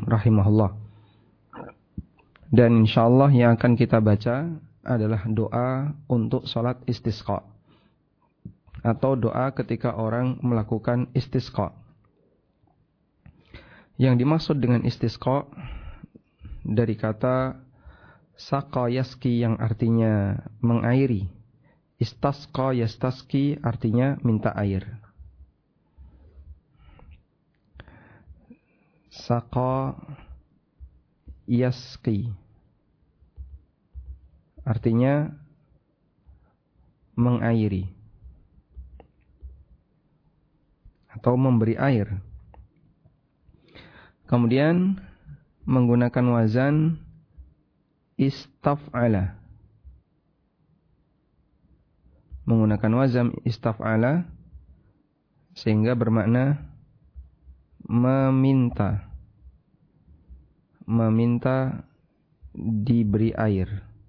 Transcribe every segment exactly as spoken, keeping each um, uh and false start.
Wasallam rahimahullah. Dan insyaallah yang akan kita baca adalah doa untuk salat istisqa atau doa ketika orang melakukan istisqa. Yang dimaksud dengan istisqa dari kata saqa yaski yang artinya mengairi. Istasqa yastaski artinya minta air. Saqa yaski artinya mengairi atau memberi air. Kemudian menggunakan wazan istaf'ala. Menggunakan wazan istaf'ala sehingga bermakna meminta. Meminta diberi air.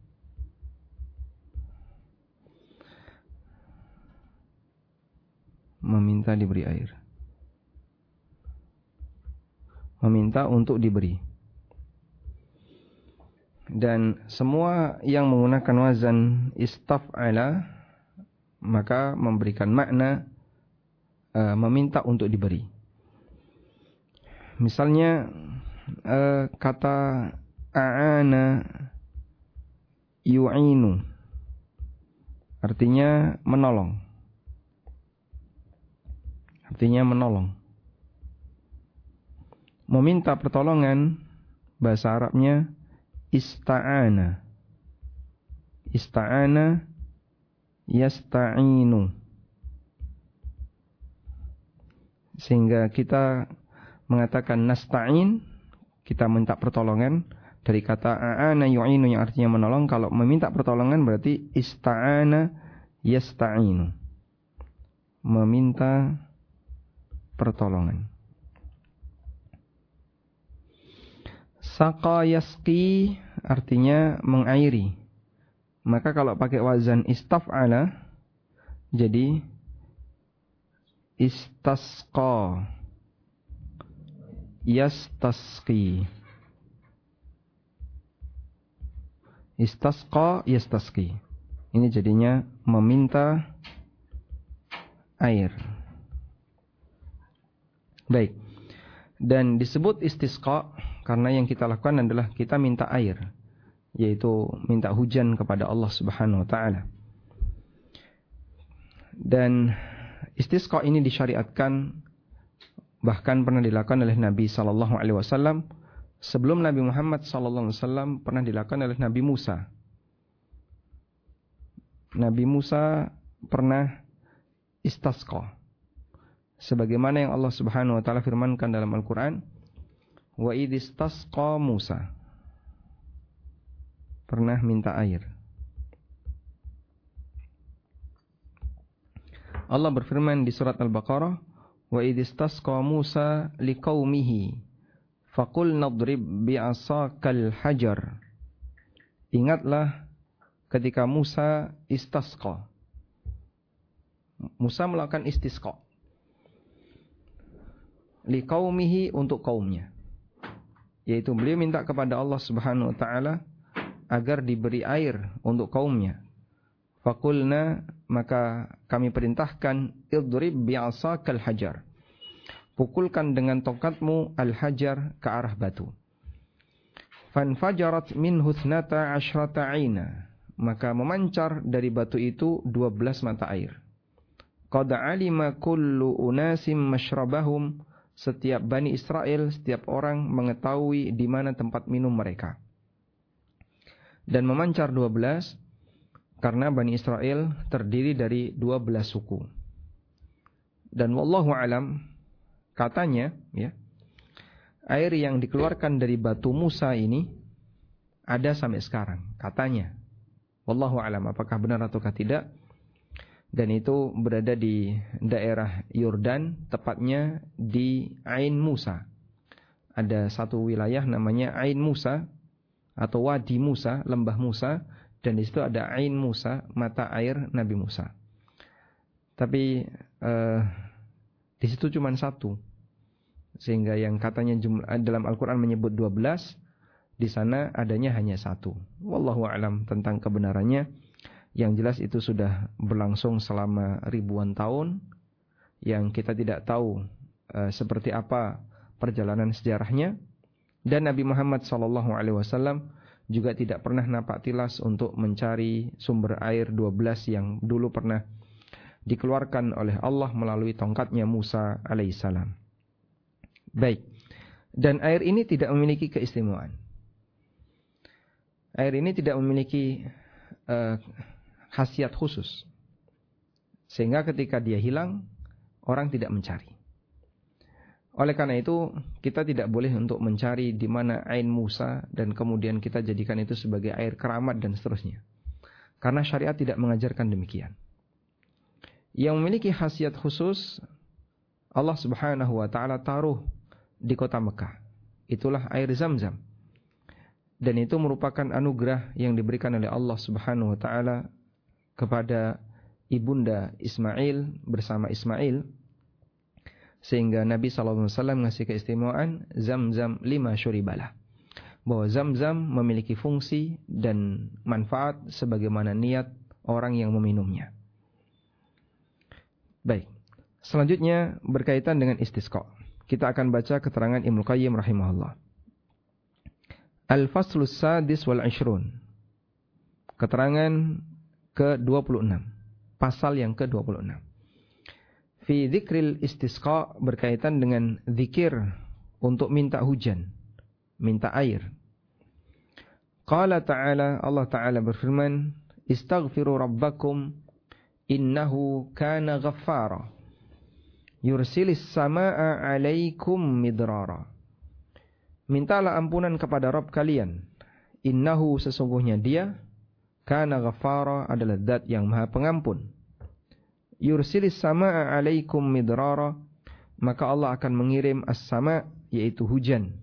Meminta diberi air. Meminta untuk diberi. Dan semua yang menggunakan wazan istaf'ala maka memberikan makna uh, meminta untuk diberi. Misalnya uh, kata a'ana yu'inu artinya menolong. Artinya menolong. Meminta pertolongan bahasa Arabnya ista'ana. Ista'ana yasta'inu. Sehingga kita mengatakan nasta'in, kita minta pertolongan dari kata a'ana yu'inu yang artinya menolong. Kalau meminta pertolongan berarti ista'ana yasta'inu. Meminta pertolongan. Saqa yaski artinya mengairi. Maka kalau pakai wazan istaf'ala jadi istasqa yastasqi. Istasqa yastasqi. Ini jadinya meminta air. Baik. Dan disebut istisqa karena yang kita lakukan adalah kita minta air, yaitu minta hujan kepada Allah Subhanahu wa taala. Dan istisqa ini disyariatkan, bahkan pernah dilakukan oleh Nabi sallallahu alaihi wasallam. Sebelum Nabi Muhammad sallallahu alaihi wasallam pernah dilakukan oleh Nabi Musa. Nabi Musa pernah istasqa. Sebagaimana yang Allah Subhanahu wa taala firmankan dalam Al-Qur'an, wa idistasqa Musa. Pernah minta air. Allah berfirman di surat Al-Baqarah, wa idistasqa Musa liqaumihi faqul nadrib bi'asakal hajar. Ingatlah ketika Musa istasqa. Musa melakukan istisqa liqaumihi untuk kaumnya, yaitu beliau minta kepada Allah Subhanahu wa taala agar diberi air untuk kaumnya. Faqulna, maka kami perintahkan, idrib bi'asakal hajar. Pukulkan dengan tongkatmu al-hajar ke arah batu. Fanfajarat minhu thnata asyrata 'aina. Maka memancar dari batu itu dua belas mata air. Qad 'alima kullu unasim mashrabahum. Setiap Bani Israel, setiap orang mengetahui di mana tempat minum mereka. Dan memancar dua belas karena Bani Israel terdiri dari dua belas suku. Dan wallahu alam, katanya ya, air yang dikeluarkan dari batu Musa ini ada sampai sekarang, katanya. Wallahu alam, apakah benar ataukah tidak? Dan itu berada di daerah Yordan, tepatnya di Ain Musa. Ada satu wilayah namanya Ain Musa atau Wadi Musa, lembah Musa, dan di situ ada Ain Musa, mata air Nabi Musa. Tapi eh, di situ cuma satu. Sehingga yang katanya jumlah, dalam Al-Quran menyebut dua belas, di sana adanya hanya satu. Wallahu a'lam tentang kebenarannya. Yang jelas itu sudah berlangsung selama ribuan tahun, yang kita tidak tahu uh, seperti apa perjalanan sejarahnya. Dan Nabi Muhammad sallallahu alaihi wasallam juga tidak pernah napak tilas untuk mencari sumber air dua belas yang dulu pernah dikeluarkan oleh Allah melalui tongkatnya Musa alaihissalam. Baik. Dan air ini tidak memiliki keistimewaan. Air ini tidak memiliki uh, khasiat khusus. Sehingga ketika dia hilang, orang tidak mencari. Oleh karena itu, kita tidak boleh untuk mencari di mana ain Musa dan kemudian kita jadikan itu sebagai air keramat dan seterusnya. Karena syariat tidak mengajarkan demikian. Yang memiliki khasiat khusus, Allah Subhanahu wa taala taruh di kota Mekah. Itulah air Zam-Zam. Dan itu merupakan anugerah yang diberikan oleh Allah Subhanahu wa taala kepada ibunda Ismail bersama Ismail. Sehingga Nabi shallallahu alaihi wasallam ngasih keistimewaan Zam-Zam lima syuribalah. Bahwa Zam-Zam memiliki fungsi dan manfaat sebagaimana niat orang yang meminumnya. Baik. Selanjutnya berkaitan dengan istisqa. Kita akan baca keterangan Ibnu Qayyim rahimahullah. Al-Faslus Sadis wal Ishrun. Keterangan ke dua puluh enam. Pasal yang ke dua puluh enam. Fi dzikril istisqa, berkaitan dengan zikir untuk minta hujan, minta air. Qala ta'ala, Allah Ta'ala berfirman, Istaghfiru rabbakum innahu kana ghaffara yursilis samaa'a 'alaikum midrara. Mintalah ampunan kepada Rabb kalian. Innahu, sesungguhnya dia, kana ghaffara, adalah zat yang maha pengampun. Yursilis samaa'a 'alaikum midrara, maka Allah akan mengirim as-sama', yaitu hujan,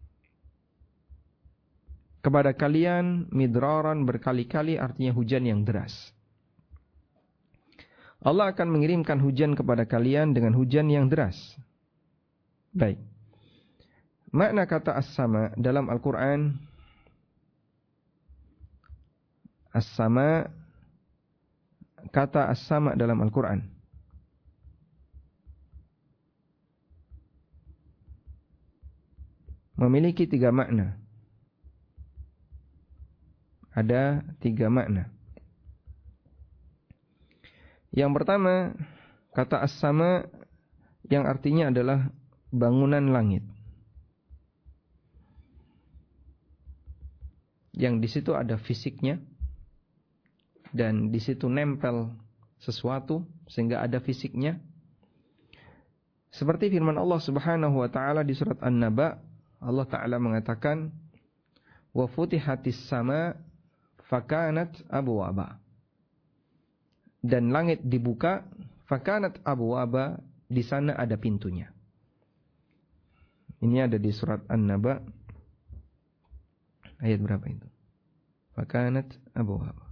kepada kalian midraran, berkali-kali, artinya hujan yang deras. Allah akan mengirimkan hujan kepada kalian dengan hujan yang deras. Baik. Makna kata as-sama dalam Al-Quran, as-sama, kata as-sama dalam Al-Quran memiliki tiga makna. Ada tiga makna. Yang pertama, kata as-sama yang artinya adalah bangunan langit. Yang di situ ada fisiknya, dan di situ nempel sesuatu sehingga ada fisiknya. Seperti firman Allah Subhanahu wa taala di surat An-Naba, Allah Taala mengatakan, "Wa futihatis sama fakanat abwaba." Dan langit dibuka, fakanat abwaba, di sana ada pintunya. Ini ada di surat An-Naba ayat berapa itu? Fakanat abwaba.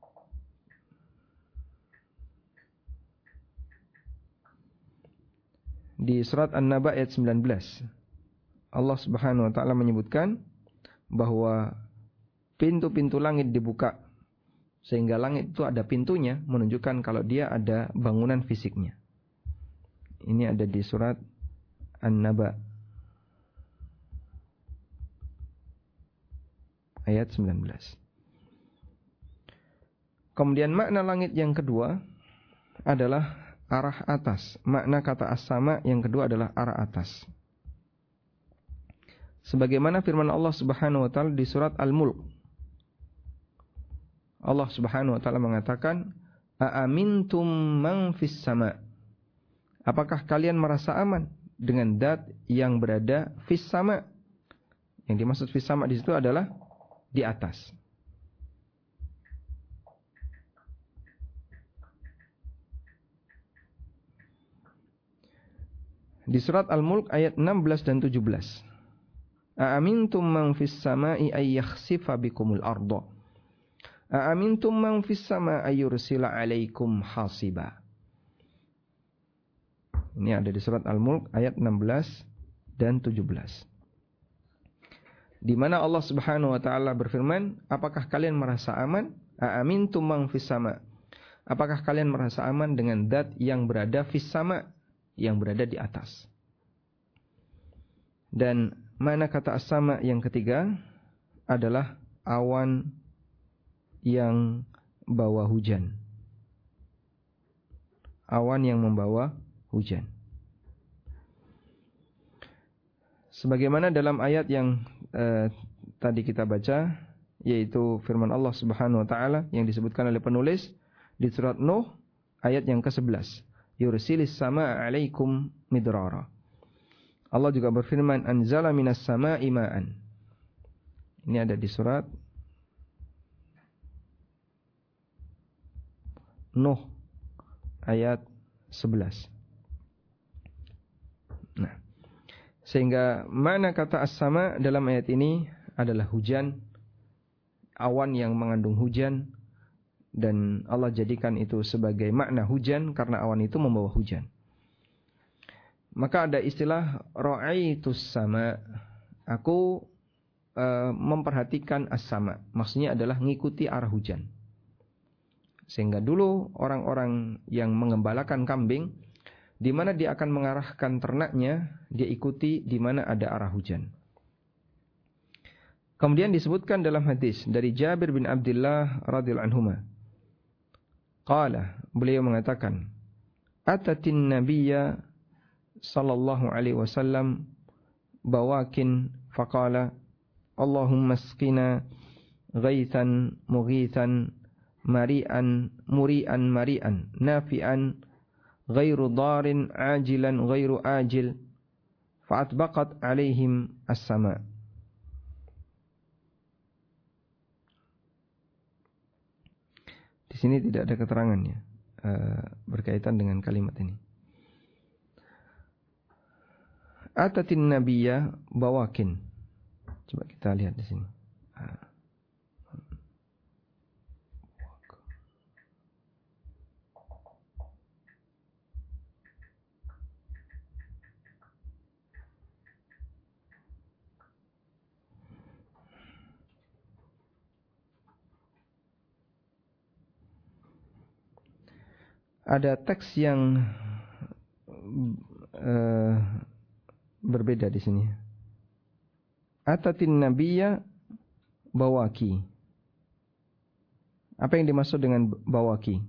Di surat An-Naba ayat sembilan belas, Allah Subhanahu wa taala menyebutkan bahwa pintu-pintu langit dibuka sehingga langit itu ada pintunya, menunjukkan kalau dia ada bangunan fisiknya. Ini ada di surat An-Naba ayat sembilan belas. Kemudian makna langit yang kedua adalah arah atas. Makna kata as-sama yang kedua adalah arah atas. Sebagaimana firman Allah Subhanahu wa taala di surat Al-Mulk. Allah Subhanahu wa taala mengatakan, "Aamintum man fis sama'." Apakah kalian merasa aman dengan zat yang berada fis sama'? Yang dimaksud fis sama' di situ adalah di atas. Di surat Al-Mulk ayat enam belas dan tujuh belas. Aamintum man fis sama'i ay yakhsifa bikumul arda. Aamintum man fis sama'i ay yursila 'alaikum hasiba. Ini ada di surat Al-Mulk ayat enam belas dan tujuh belas. Di mana Allah Subhanahu wa taala berfirman, apakah kalian merasa aman? Aamintum man fis sama? Apakah kalian merasa aman dengan zat yang berada fis sama, yang berada di atas? Dan mana kata as-sama yang ketiga adalah awan yang bawa hujan. Awan yang membawa hujan. Sebagaimana dalam ayat yang eh, tadi kita baca, yaitu firman Allah Subhanahu wa taala yang disebutkan oleh penulis di surat Nuh ayat yang kesebelas. Yursilis samaa'a 'alaikum midrara. Allah juga berfirman, anzala minas samaa'i ma'an. Ini ada di surat Nuh ayat sebelas. Nah, sehingga mana kata as-sama dalam ayat ini adalah hujan, awan yang mengandung hujan, dan Allah jadikan itu sebagai makna hujan karena awan itu membawa hujan. Maka ada istilah ra'aitus sama, aku uh, memperhatikan as-sama. Maksudnya adalah mengikuti arah hujan. Sehingga dulu orang-orang yang mengembalakan kambing, di mana dia akan mengarahkan ternaknya, dia ikuti di mana ada arah hujan. Kemudian disebutkan dalam hadis dari Jabir bin Abdullah radhiyallahu anhuma. Qala, beliau mengatakan, atatin nabiyya sallallahu alaihi wasallam bawakin faqala Allahumma asqina ghaithan mughithan mari'an muri'an mari'an nafi'an ghairu darin ajilan ghairu ajil fa'atbaqat alaihim as-sama. Di sini tidak ada keterangannya uh, berkaitan dengan kalimat ini. Atatin nabiyya bawakin. Coba kita lihat di sini. Uh. Ada teks yang uh, berbeda di sini. Atatin nabiyya bawaki. Apa yang dimaksud dengan bawaki?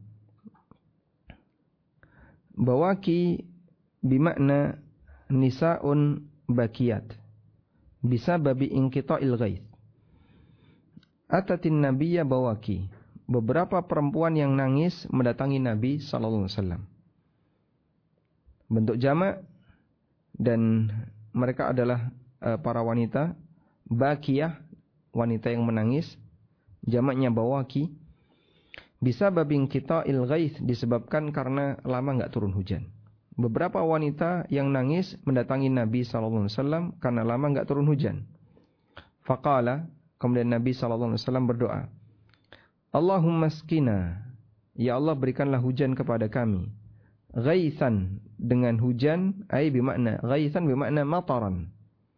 Bawaki bimakna nisaun bakiyat bisa babi inqita'il ghaith. Atatin nabiyya bawaki. Beberapa perempuan yang nangis mendatangi Nabi sallallahu alaihi wasallam. Bentuk jamak, dan mereka adalah uh, para wanita bakiyah, wanita yang menangis. Jamaknya bawaki. Bisa babing kita il-ghaith, disebabkan karena lama enggak turun hujan. Beberapa wanita yang nangis mendatangi Nabi sallallahu alaihi wasallam karena lama enggak turun hujan. Faqala, kemudian Nabi sallallahu alaihi wasallam berdoa, Allahumma skina, ya Allah berikanlah hujan kepada kami. Ghaithan, dengan hujan, ay bimakna ghaithan bimakna mataran.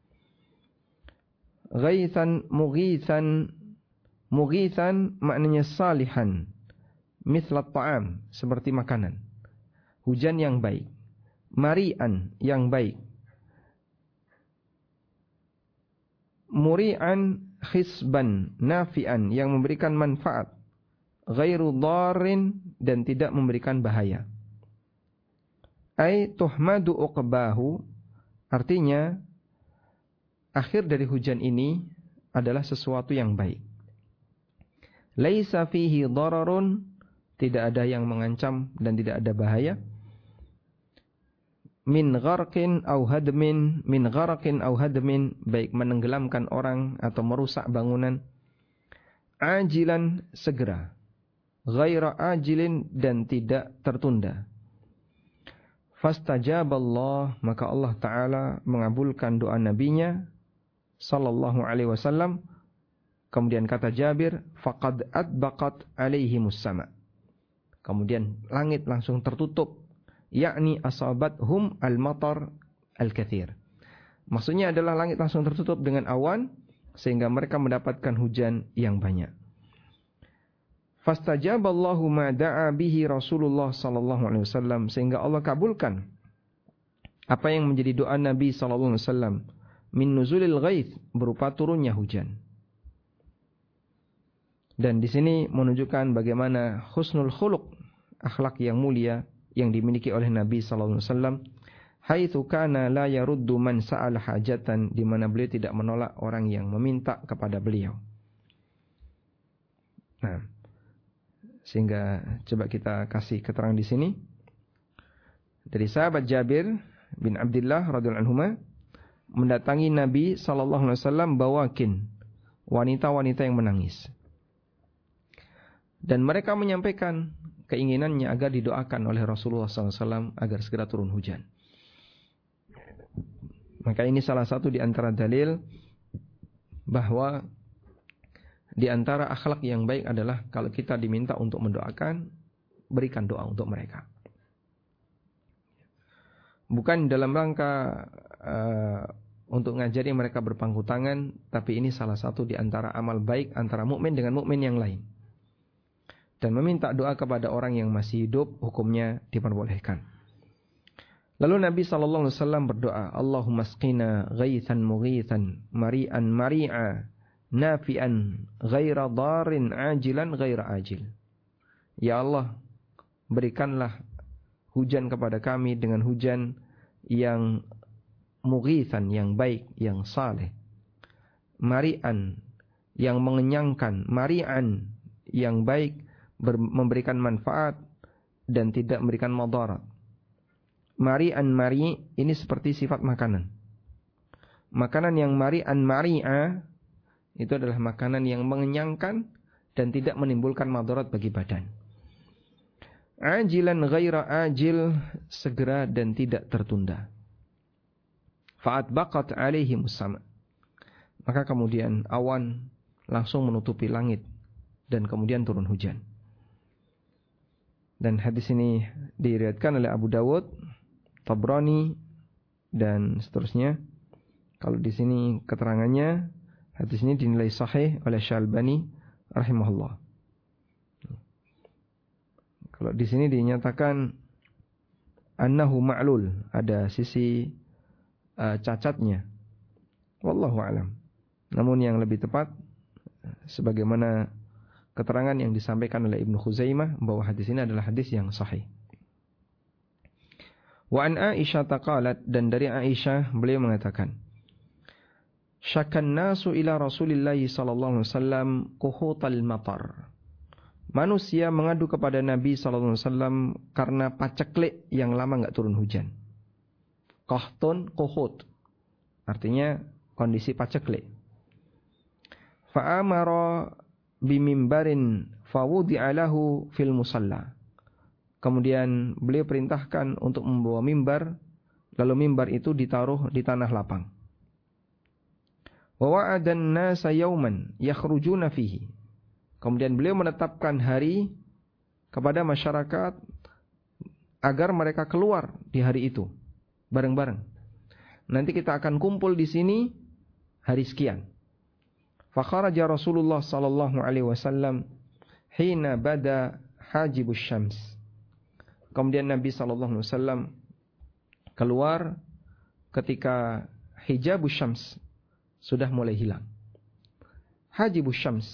Ghaithan mughithan, mughithan maknanya salihan, mithlat ta'am, seperti makanan. Hujan yang baik. Mari'an, yang baik. Muri'an khisban, nafi'an, yang memberikan manfaat. Ghairu dharin, dan tidak memberikan bahaya. Ai tuhmadu uqbahu, artinya akhir dari hujan ini adalah sesuatu yang baik. Laisa fihi dhararun, tidak ada yang mengancam dan tidak ada bahaya. Min gharqin au hadmin, min gharqin au hadmin, baik menenggelamkan orang atau merusak bangunan. Ajilan, segera. Ghaira ajilin, dan tidak tertunda. Fastajaballah, maka Allah Ta'ala mengabulkan doa nabinya sallallahu alaihi wasallam. Kemudian kata Jabir, faqad adbaqat alaihimus sama. Kemudian langit langsung tertutup, yakni asabathum al-matar al-kathir. Maksudnya adalah langit langsung tertutup dengan awan sehingga mereka mendapatkan hujan yang banyak. Fastajaballahu ma da'a bihi Rasulullah sallallahu alaihi wasallam, sehingga Allah kabulkan apa yang menjadi doa Nabi sallallahu alaihi wasallam min nuzulil ghaits, berupa turunnya hujan. Dan di sini menunjukkan bagaimana husnul khuluq, akhlak yang mulia yang dimiliki oleh Nabi sallallahu alaihi wasallam, haitsu kana la yaruddu man sa'ala hajatan, di mana beliau tidak menolak orang yang meminta kepada beliau. Nah, sehingga coba kita kasih keterangan di sini dari sahabat Jabir bin Abdullah radhiyallahu anhuma, mendatangi Nabi sallallahu alaihi wasallam bawakin, wanita-wanita yang menangis. Dan mereka menyampaikan keinginannya agar didoakan oleh Rasulullah sallallahu alaihi wasallam agar segera turun hujan. Maka ini salah satu di antara dalil bahwa di antara akhlak yang baik adalah kalau kita diminta untuk mendoakan, berikan doa untuk mereka. Bukan dalam rangka uh, untuk ngajari mereka berpangku tangan, tapi ini salah satu di antara amal baik antara mukmin dengan mukmin yang lain. Dan meminta doa kepada orang yang masih hidup hukumnya diperbolehkan. Lalu Nabi sallallahu alaihi wasallam berdoa, Allahumma asqina ghaithan mughithan mari'an mari'a nafi'an ghaira darin ajilan ghaira ajil. Ya Allah, berikanlah hujan kepada kami dengan hujan yang mughithan, yang baik, yang saleh. Mari'an, yang mengenyangkan. Mari'an, yang baik, ber- memberikan manfaat dan tidak memberikan madarat. Mari'an mari' ini seperti sifat makanan. Makanan yang mari'an mari'a itu adalah makanan yang mengenyangkan dan tidak menimbulkan madarat bagi badan. Ajilan ghaira ajil, segera dan tidak tertunda. Fa'at baqat alaihi musama, maka kemudian awan langsung menutupi langit dan kemudian turun hujan. Dan hadis ini diriwayatkan oleh Abu Dawud, Tabrani dan seterusnya. Kalau di sini keterangannya, hadis ini dinilai sahih oleh Syalbani rahimahullah. Kalau di sini dinyatakan annahu ma'lul, ada sisi uh, cacatnya. Wallahu a'lam. Namun yang lebih tepat sebagaimana keterangan yang disampaikan oleh Ibnu Khuzaimah bahwa hadis ini adalah hadis yang sahih. Wa an Aisyah taqalat, dan dari Aisyah beliau mengatakan, Syakan nasu ila Rasulillah sallallahu alaihi wasallam quhutal matar. Manusia mengadu kepada Nabi sallallahu alaihi wasallam karena paceklik yang lama enggak turun hujan. Qahtun quhut, artinya kondisi paceklik. Fa amara bimimbarin fawudi'a lahu fil musalla. Kemudian beliau perintahkan untuk membawa mimbar, lalu mimbar itu ditaruh di tanah lapang. Wa wa'adan nasa yauman yakhrujuna fihi. Kemudian beliau menetapkan hari kepada masyarakat agar mereka keluar di hari itu bareng-bareng. Nanti kita akan kumpul di sini hari sekian. Fa kharaja Rasulullah sallallahu alaihi wasallam hina bada hajibus syams. Kemudian Nabi sallallahu alaihi wasallam keluar ketika hijabus syams sudah mulai hilang. Hajibus syams,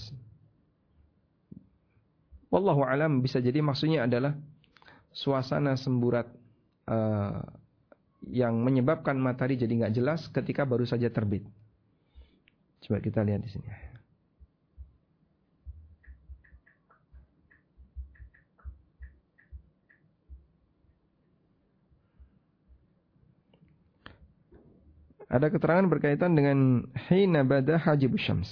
wallahu alam, bisa jadi maksudnya adalah suasana semburat uh, yang menyebabkan matahari jadi enggak jelas ketika baru saja terbit. Coba kita lihat di sini. Ada keterangan berkaitan dengan hina bada hajibus syams.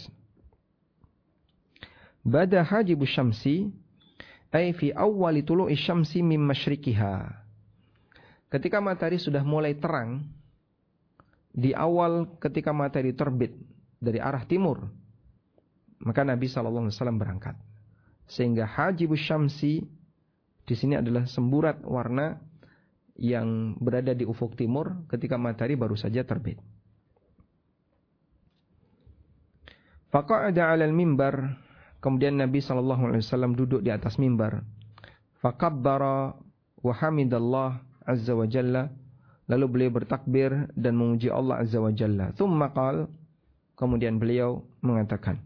Bada hajibus syamsi ay fi awwali tulu'i syamsi min masyriqiha. Ketika matahari sudah mulai terang, di awal ketika matahari terbit dari arah timur, maka Nabi sallallahu alaihi wasallam berangkat. Sehingga hajibus syamsi di sini adalah semburat warna yang berada di ufuk timur ketika matahari baru saja terbit. Faqa'ada 'alal mimbar, kemudian Nabi sallallahu alaihi wasallam duduk di atas mimbar. Fakabbara wa hamidallah azza wa jalla, lalu beliau bertakbir dan memuji Allah azza wa jalla. Tsumma qala, kemudian beliau mengatakan,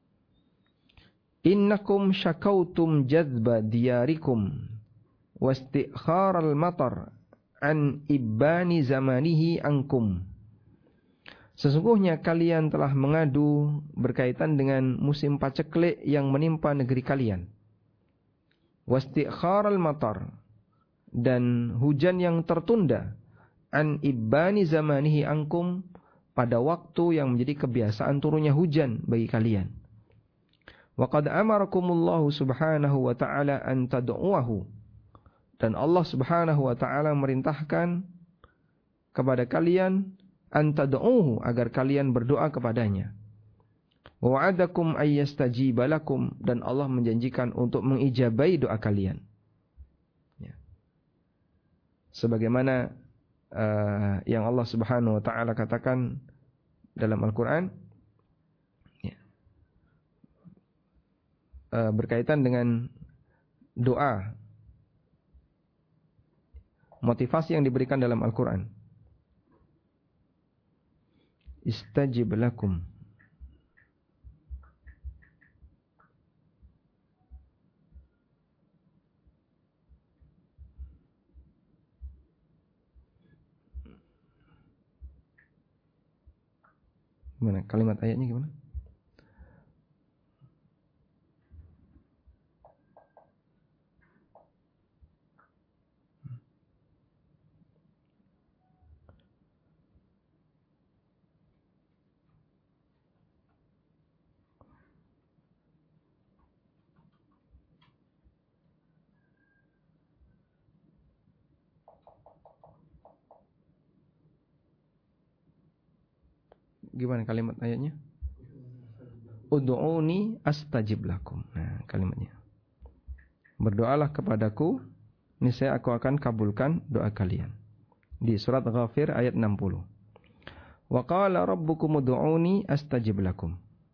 innakum syakautum jadba diyarikum wastikharal matar an ibani zamanihi ankum. Sesungguhnya kalian telah mengadu berkaitan dengan musim paceklik yang menimpa negeri kalian. Wastikharal matar, dan hujan yang tertunda, an ibani zamanihi ankum, pada waktu yang menjadi kebiasaan turunnya hujan bagi kalian. Wa qad amarakumullahu subhanahu wa ta'ala an tad'uahu, dan Allah subhanahu wa ta'ala merintahkan kepada kalian an tad'uhu, agar kalian berdoa kepadanya. Wa wa'adakum ayyastajiba lakum, dan Allah menjanjikan untuk mengijabai doa kalian. Ya. Sebagaimana uh, yang Allah subhanahu wa ta'ala katakan dalam Al-Quran, ya, uh, berkaitan dengan doa, motivasi yang diberikan dalam Al-Quran. Istajib lakum. Gimana kalimat ayatnya gimana? Gimana kalimat ayatnya? Ud'uni astajib lakum. Nah, kalimatnya. Berdoalah kepadaku, niscaya aku akan kabulkan doa kalian. Di surat Ghafir ayat enam puluh. Wa qala rabbukum ud'uni astajib lakum.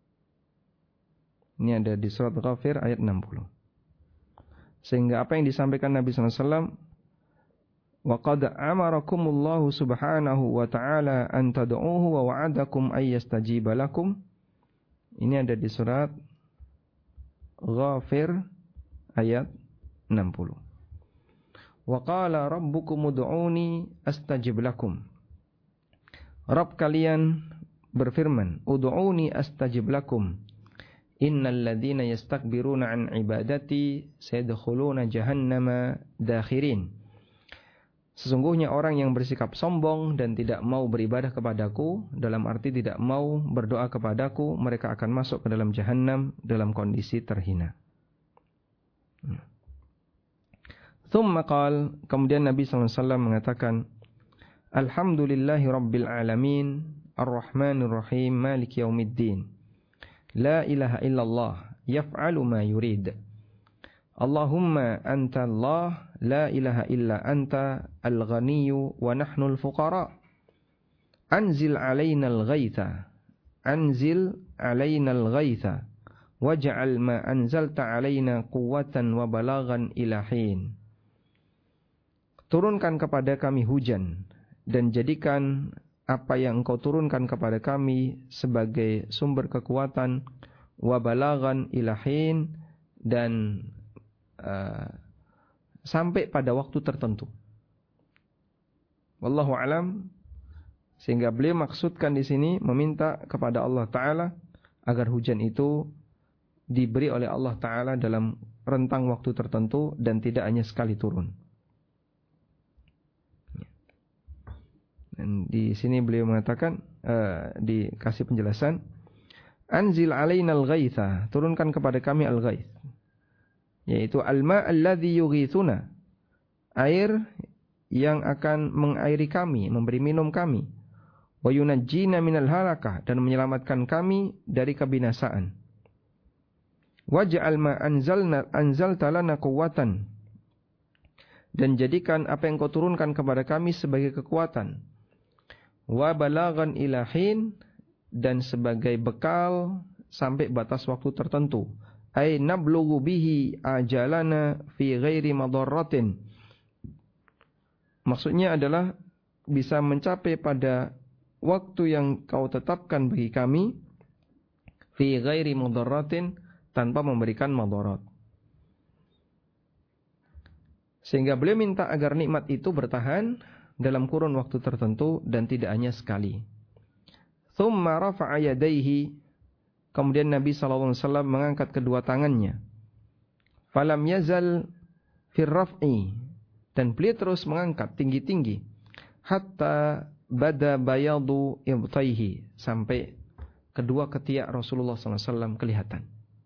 Ini ada di surat Ghafir ayat enam puluh. Sehingga apa yang disampaikan Nabi sallallahu alaihi wasallam, wa qad amarakumullahu subhanahu wa ta'ala an tad'uhu wa wa'adakum ayyastajiba lakum. Ini ada di surat Ghafir ayat enam puluh. Wa qala rabbukum ud'uni astajib lakum. Rabb kalian berfirman, ud'uni astajib lakum. Innal ladzina yastakbiruna an ibadati sayadkhuluna jahannama dakhirin. Sesungguhnya orang yang bersikap sombong dan tidak mau beribadah kepadaku, dalam arti tidak mau berdoa kepadaku, mereka akan masuk ke dalam jahannam dalam kondisi terhina. Thumma qala, kemudian Nabi sallallahu alaihi wasallam mengatakan, alhamdulillahi rabbil alamin, arrahmanir rahim, maliki yaumiddin. La ilaha illallah, yaf'alu ma yurid. Allahumma anta Allah, la ilaha illa anta, al-ghaniyyu wa nahnu al-fuqara. Anzil alaina al-ghaitha, anzil alaina al-ghaitha, waj'al ma anzalta alaina quwwatan wa balaghan ila hin. Turunkan kepada kami hujan, dan jadikan apa yang engkau turunkan kepada kami sebagai sumber kekuatan, wa balaghan ila hin, dan Uh, sampai pada waktu tertentu. Wallahu alam. Sehingga beliau maksudkan di sini meminta kepada Allah Ta'ala agar hujan itu diberi oleh Allah Ta'ala dalam rentang waktu tertentu dan tidak hanya sekali turun. Dan di sini beliau mengatakan, uh, dikasih penjelasan, anzil alaina al-ghaitha, turunkan kepada kami al-ghaith, yaitu al-ma' alladhi yughithuna, air yang akan mengairi kami, memberi minum kami, wa yunajjina minal halakah, dan menyelamatkan kami dari kebinasaan. Waj'al ma anzalna anzalta lana quwwatan, dan jadikan apa yang kau turunkan kepada kami sebagai kekuatan, wa balaghan ila hin, dan sebagai bekal sampai batas waktu tertentu. Ai nablughu bihi ajalana fi ghairi madarratin. Maksudnya adalah bisa mencapai pada waktu yang kau tetapkan bagi kami fi ghairi madarratin, tanpa memberikan madarat. Sehingga beliau minta agar nikmat itu bertahan dalam kurun waktu tertentu dan tidak hanya sekali. Thumma rafa'a yadayhi, kemudian Nabi sallallahu alaihi wasallam mengangkat kedua tangannya. Falam yazal fir raf'i, dan beliau terus mengangkat tinggi-tinggi hatta bada bayadu ibtaihi, sampai kedua ketiak Rasulullah sallallahu alaihi wasallam kelihatan.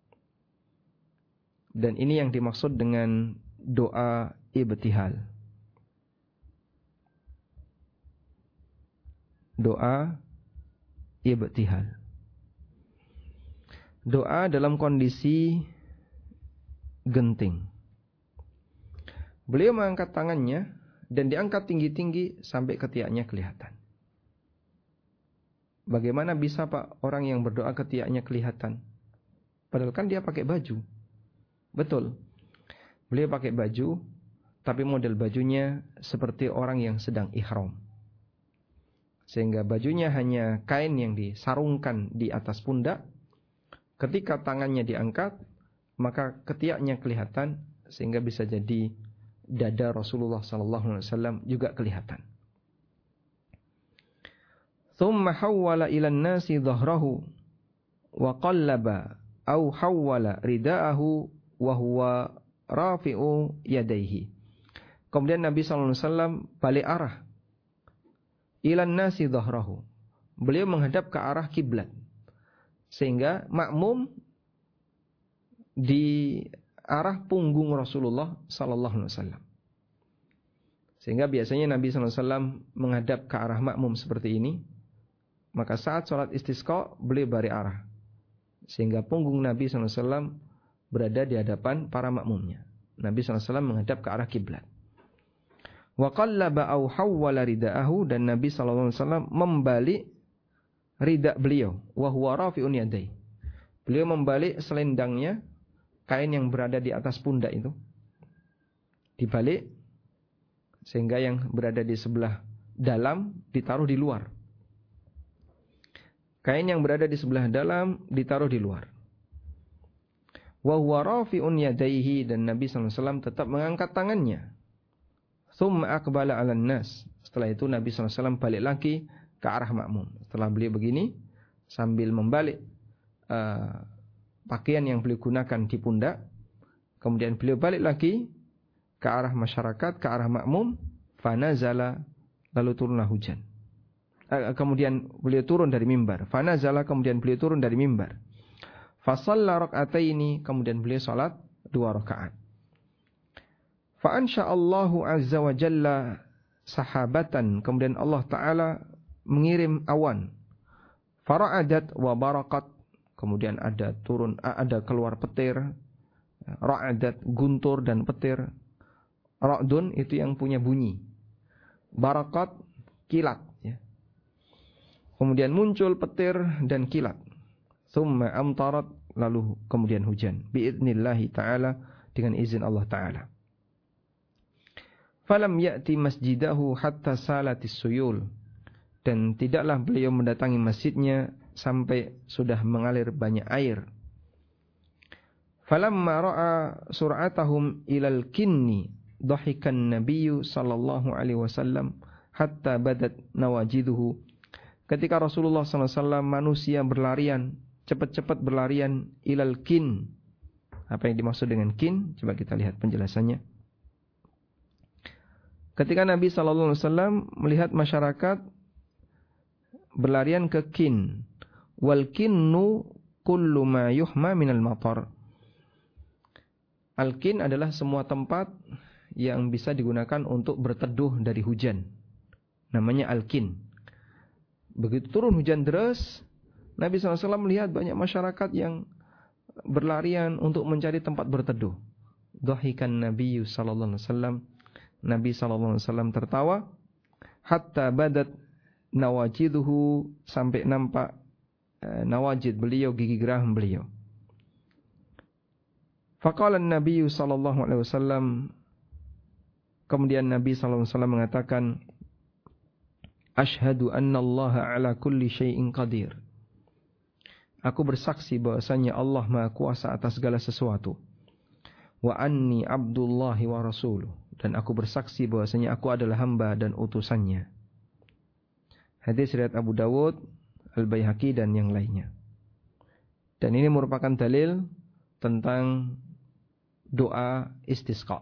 Dan ini yang dimaksud dengan doa ibtihal. Doa ibtihal. Doa dalam kondisi genting. Beliau mengangkat tangannya dan diangkat tinggi-tinggi sampai ketiaknya kelihatan. Bagaimana bisa Pak orang yang berdoa ketiaknya kelihatan? Padahal kan dia pakai baju. Betul. Beliau pakai baju, tapi model bajunya seperti orang yang sedang ihram. Sehingga bajunya hanya kain yang disarungkan di atas pundak. Ketika tangannya diangkat, maka ketiaknya kelihatan, sehingga bisa jadi dada Rasulullah sallallahu alaihi wasallam juga kelihatan. Thumma hawwala ila an-nasi dhahrahu wa qallaba aw hawwala ridaahu wa huwa rafi'u yadayhi. Kemudian Nabi sallallahu alaihi wasallam balik arah ilan nasi dhahrahu. Beliau menghadap ke arah kiblat. Sehingga makmum di arah punggung Rasulullah sallallahu alaihi wasallam. Sehingga biasanya Nabi sallallahu alaihi wasallam menghadap ke arah makmum seperti ini. Maka saat sholat istisqa beliau balik arah. Sehingga punggung Nabi sallallahu alaihi wasallam berada di hadapan para makmumnya. Nabi sallallahu alaihi wasallam menghadap ke arah kiblat. Wa qallaba aw hawwala ridaahu, dan Nabi sallallahu alaihi wasallam membalik rida beliau, wa huwa rafi'un yadai. Beliau membalik selendangnya, kain yang berada di atas pundak itu. Dibalik sehingga yang berada di sebelah dalam ditaruh di luar. Kain yang berada di sebelah dalam ditaruh di luar. Wa huwa rafi'un yadaihi, dan Nabi sallallahu alaihi wasallam tetap mengangkat tangannya. Thumma aqbala 'alan nas. Setelah itu Nabi sallallahu alaihi wasallam balik lagi ke arah makmum. Setelah beliau begini sambil membalik uh, pakaian yang beliau gunakan di pundak, kemudian beliau balik lagi ke arah masyarakat, ke arah makmum, fanazala, lalu turunlah hujan. Uh, kemudian beliau turun dari mimbar. Fanazala, kemudian beliau turun dari mimbar. Fa shalla rak'ataini, kemudian beliau salat dua rakaat. Fa ansha'allahu azza wa jalla sahabatan, kemudian Allah Ta'ala mengirim awan. Fara'adat wa barakat, kemudian ada turun, ada keluar petir. Ra'adat, guntur dan petir. Ra'dun itu yang punya bunyi. Barakat, kilat. Ya. Kemudian muncul petir dan kilat. Thumma amtarat, lalu kemudian hujan. Bi'idnillahi ta'ala, dengan izin Allah Ta'ala. Falam ya'ti masjidahu hatta salatis suyul, dan tidaklah beliau mendatangi masjidnya sampai sudah mengalir banyak air. Falamma ra'a sur'atahum ilal kinni dhahikan nabiyyu sallallahu alaihi wasallam hatta badat nawajiduhu. Ketika Rasulullah sallallahu alaihi wasallam manusia berlarian, cepat-cepat berlarian ilal kin. Apa yang dimaksud dengan kin? Coba kita lihat penjelasannya. Ketika Nabi sallallahu alaihi wasallam melihat masyarakat berlarian ke kin. Wal kinnu kullu ma yuhma minal matar. Al-kin adalah semua tempat yang bisa digunakan untuk berteduh dari hujan. Namanya al-kin. Begitu turun hujan deras, Nabi sallallahu alaihi wasallam melihat banyak masyarakat yang berlarian untuk mencari tempat berteduh. Dhahikan Nabi sallallahu alaihi wasallam. Nabi sallallahu alaihi wasallam tertawa hatta badat nawajiduhu, sampai nampak uh, nawajid beliau, gigi geraham beliau. Faqala an-nabiy sallallahu alaihi wasallam, kemudian Nabi sallallahu alaihi wasallam mengatakan, asyhadu anna Allah ala kulli syai'in qadir. Aku bersaksi bahwasanya Allah Maha Kuasa atas segala sesuatu. Wa anni abdullahi wa rasuluh, dan aku bersaksi bahwasanya aku adalah hamba dan utusannya. Hadis riwayat Abu Dawud, Al-Baihaqi dan yang lainnya. Dan ini merupakan dalil tentang doa istisqa.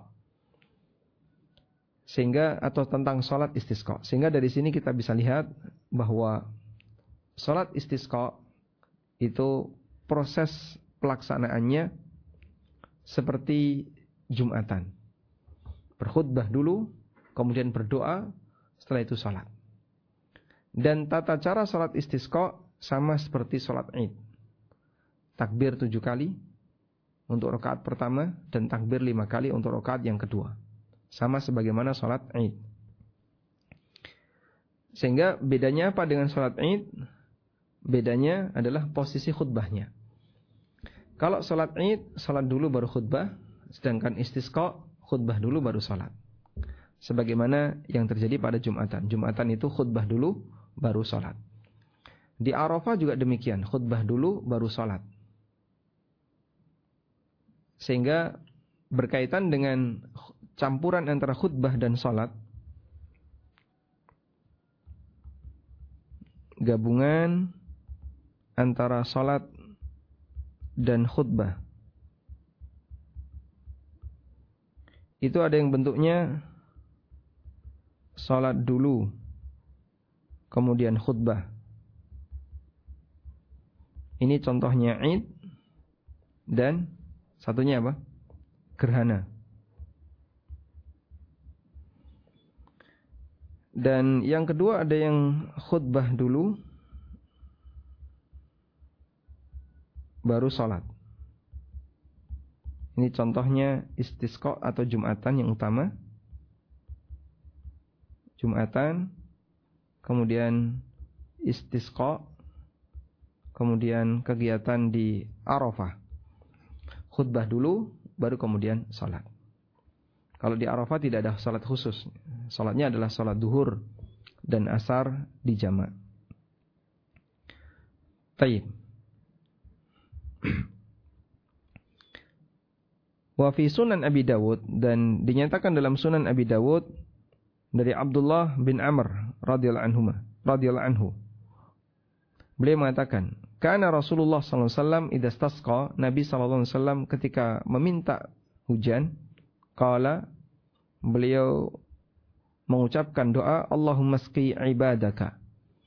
Sehingga atau tentang salat istisqa. Sehingga dari sini kita bisa lihat bahwa salat istisqa itu proses pelaksanaannya seperti Jumatan. Berkhutbah dulu, kemudian berdoa, setelah itu salat. Dan tata cara salat istisqa sama seperti salat Id. Takbir tujuh kali untuk rakaat pertama dan takbir lima kali untuk rakaat yang kedua. Sama sebagaimana salat Id. Sehingga bedanya apa dengan salat Id? Bedanya adalah posisi khutbahnya. Kalau salat Id, salat dulu baru khutbah, sedangkan istisqa khutbah dulu baru salat. Sebagaimana yang terjadi pada Jumatan. Jumatan itu khutbah dulu baru salat. Di Arafah juga demikian, khutbah dulu baru salat. Sehingga berkaitan dengan campuran antara khutbah dan salat, gabungan antara salat dan khutbah, itu ada yang bentuknya salat dulu kemudian khutbah. Ini contohnya Id, dan satunya apa? Gerhana. Dan yang kedua ada yang khutbah dulu baru salat. Ini contohnya istisqa atau Jumatan yang utama. Jumatan, kemudian istisqa, kemudian kegiatan di Arafah. Khutbah dulu, baru kemudian salat. Kalau di Arafah tidak ada salat khusus. Salatnya adalah salat duhur dan asar di jama'. Taib. Wa fi Sunan Abi Dawud, dan dinyatakan dalam Sunan Abi Dawud dari Abdullah bin Amr radhiyallahu anhu radhiyallahu anhu. Beliau mengatakan, kana Rasulullah sallallahu alaihi wasallam idza istasqa, Nabi sallallahu alaihi wasallam ketika meminta hujan, qala, beliau mengucapkan doa, Allahumma sqi ibadaka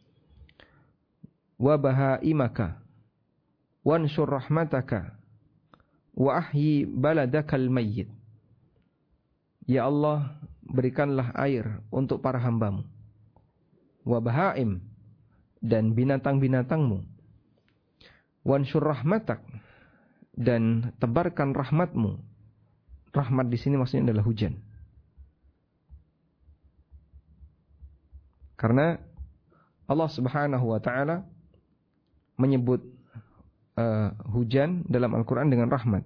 wa bahaimaka wanshur rahmataka wa ahyi baladakal mayyit. Ya Allah, berikanlah air untuk para hambamu, wa bahaim, dan binatang-binatangmu, wanshur rahmatak, dan tebarkan rahmatmu. Rahmat di sini maksudnya adalah hujan. Karena Allah Subhanahu wa taala menyebut uh, hujan dalam Al-Qur'an dengan rahmat.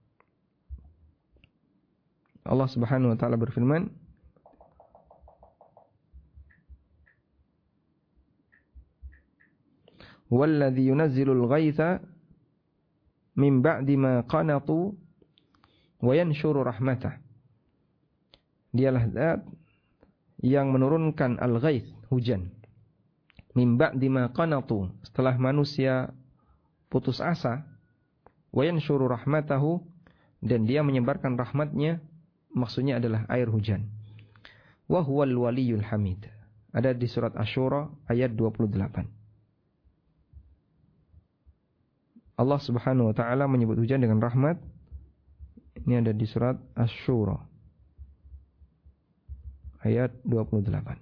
Allah Subhanahu wa taala berfirman, "Walladzi yunazzilul ghaitha min ba'di ma qanatu wa yanshuru rahmatah." Dialah zat yang menurunkan al-ghaith, hujan, min ba'di ma qanatu, setelah manusia putus asa, wa yanshuru rahmatahu, dan dia menyebarkan rahmatnya, maksudnya adalah air hujan. Wa huwal waliyul hamid. Ada di surat Asy-Syura ayat dua puluh delapan. Allah Subhanahu wa taala menyebut hujan dengan rahmat. Ini ada di surat Asy-Syura ayat dua puluh delapan.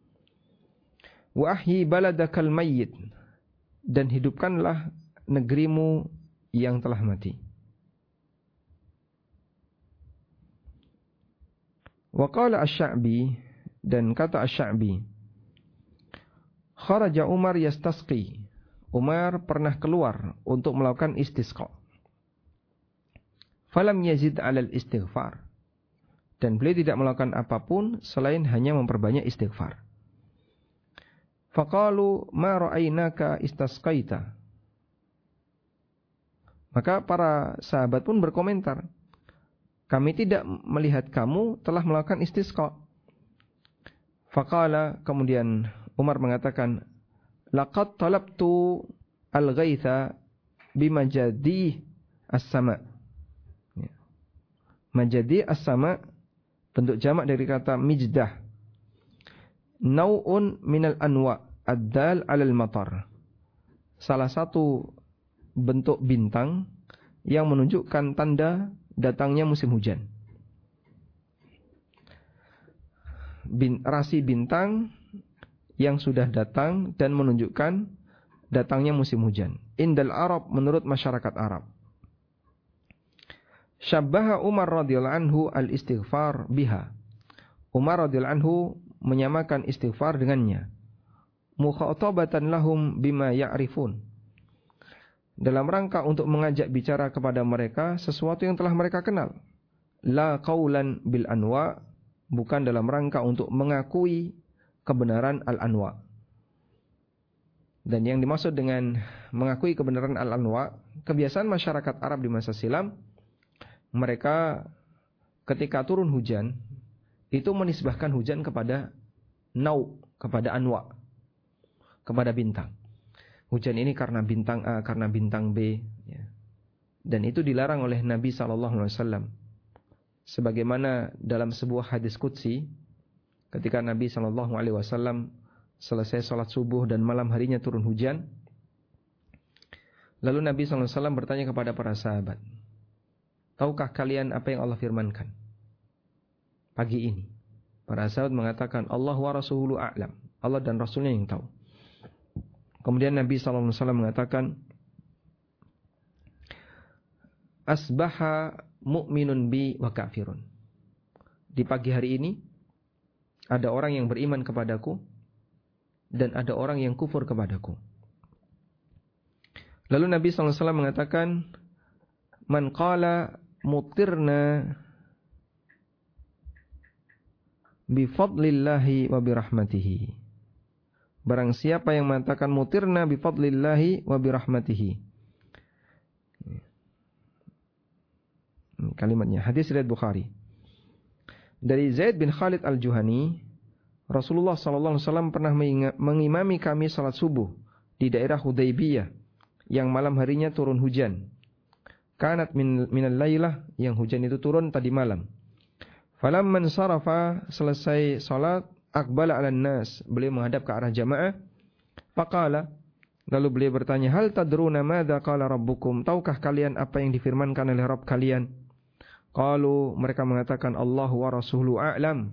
Wa ahyi baladakal mayyit, dan hidupkanlah negerimu yang telah mati. Wa qala Asy-Sya'bi, dan kata Asy-Sya'bi, kharaja Umar yastasqi. Umar pernah keluar untuk melakukan istisqa. Falam yazid 'alal istighfar. Dan beliau tidak melakukan apapun selain hanya memperbanyak istighfar. Faqalu ma ra'ainaka istasqaita. Maka para sahabat pun berkomentar, kami tidak melihat kamu telah melakukan istisqa. Faqala, kemudian Umar mengatakan, laqad talabtu al-ghaitha bimajadi as-sama. Majadi as-sama bentuk jamak dari kata mijdah. Nau'un minal anwa ad-dal 'alal matar. Salah satu bentuk bintang yang menunjukkan tanda datangnya musim hujan. Bin, rasi bintang yang sudah datang dan menunjukkan datangnya musim hujan. Indal Arab, menurut masyarakat Arab. Syabbaha Umar radhiyallahu anhu al-istighfar biha. Umar radhiyallahu anhu menyamakan istighfar dengannya. Mukhatabatan lahum bima ya'rifun. Dalam rangka untuk mengajak bicara kepada mereka sesuatu yang telah mereka kenal. La qaulan bil anwa, bukan dalam rangka untuk mengakui kebenaran al-anwa. Dan yang dimaksud dengan mengakui kebenaran al-anwa, kebiasaan masyarakat Arab di masa silam, mereka ketika turun hujan itu menisbahkan hujan kepada nau, kepada anwa, kepada bintang. Hujan ini karena bintang A, karena bintang B, ya. Dan itu dilarang oleh Nabi shallallahu alaihi wasallam. Sebagaimana dalam sebuah hadis qudsi, ketika Nabi shallallahu alaihi wasallam selesai sholat subuh dan malam harinya turun hujan, lalu Nabi shallallahu alaihi wasallam bertanya kepada para sahabat, tahukah kalian apa yang Allah firmankan pagi ini? Para sahabat mengatakan, Allah wa rasuluhu a'lam. Allah dan Rasulnya yang tahu. Kemudian Nabi shallallahu alaihi wasallam mengatakan, asbaha mu'minun bi wa kafirun. Di pagi hari ini ada orang yang beriman kepadaku dan ada orang yang kufur kepadaku. Lalu Nabi shallallahu alaihi wasallam mengatakan, man qala mutirna bi fadlillahi wa bi rahmatihi. Barang siapa yang mengatakan mutirna bi fadlillahi wa bi rahmatihi. Kalimatnya hadis riwayat Bukhari. Dari Zaid bin Khalid al-Juhani, Rasulullah sallallahu alaihi wasallam pernah mengimami kami salat subuh di daerah Hudaybiyah yang malam harinya turun hujan. Kanat min minal lailah, yang hujan itu turun tadi malam. Falamman sarafa, selesai salat, aqbala 'alan nas, beliau menghadap ke arah jamaah. Faqala, lalu beliau bertanya, hal tadruna madza qala rabbukum? Tahukah kalian apa yang difirmankan oleh Rabb kalian? Qalu, mereka mengatakan, Allahu wa rasuluhu a'lam.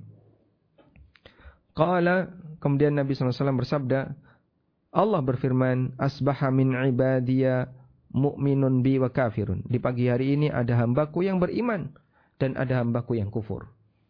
Qala, kemudian Nabi sallallahu alaihi wasallam bersabda, Allah berfirman, asbaha min ibadiya mu'minun bi wa kafirun. Di pagi hari ini ada hambaku yang beriman dan ada hambaku yang kufur.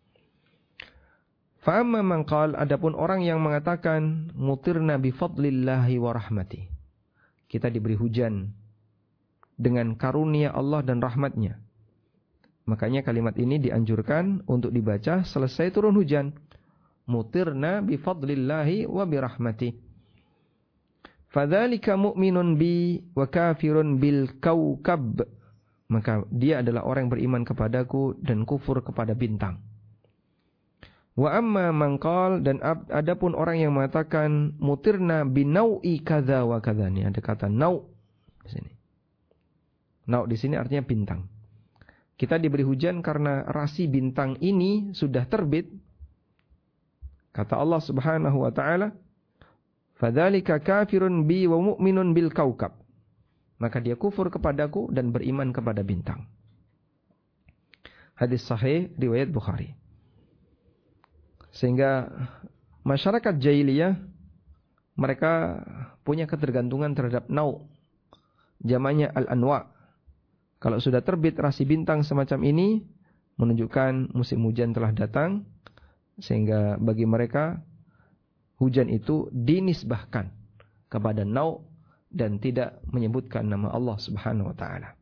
Fa amma man qala, adapun orang yang mengatakan mutirna bi fadlillahi wa rahmati. Kita diberi hujan dengan karunia Allah dan rahmatnya. Makanya kalimat ini dianjurkan untuk dibaca selesai turun hujan. Mutirna bi fadlillahi wa bi rahmati. Fadzalika mu'minun bi wa kafirun bil kaukab. Maka dia adalah orang yang beriman kepadaku dan kufur kepada bintang. Wa amma man qala, dan adapun orang yang mengatakan mutirna bi nau'i kadza wa kadza. Ini ada kata nau' di sini. Nau' di sini artinya bintang. Kita diberi hujan karena rasi bintang ini sudah terbit. Kata Allah Subhanahu wa taala, fadzalika kafirun bi wa mu'minun bil kaukab. Maka dia kufur kepadaku dan beriman kepada bintang. Hadis sahih riwayat Bukhari. Sehingga masyarakat jahiliyah mereka punya ketergantungan terhadap nau, jamaknya al-anwa. Kalau sudah terbit rasi bintang semacam ini, menunjukkan musim hujan telah datang, sehingga bagi mereka hujan itu dinisbahkan kepada nau dan tidak menyebutkan nama Allah Subhanahu wa taala.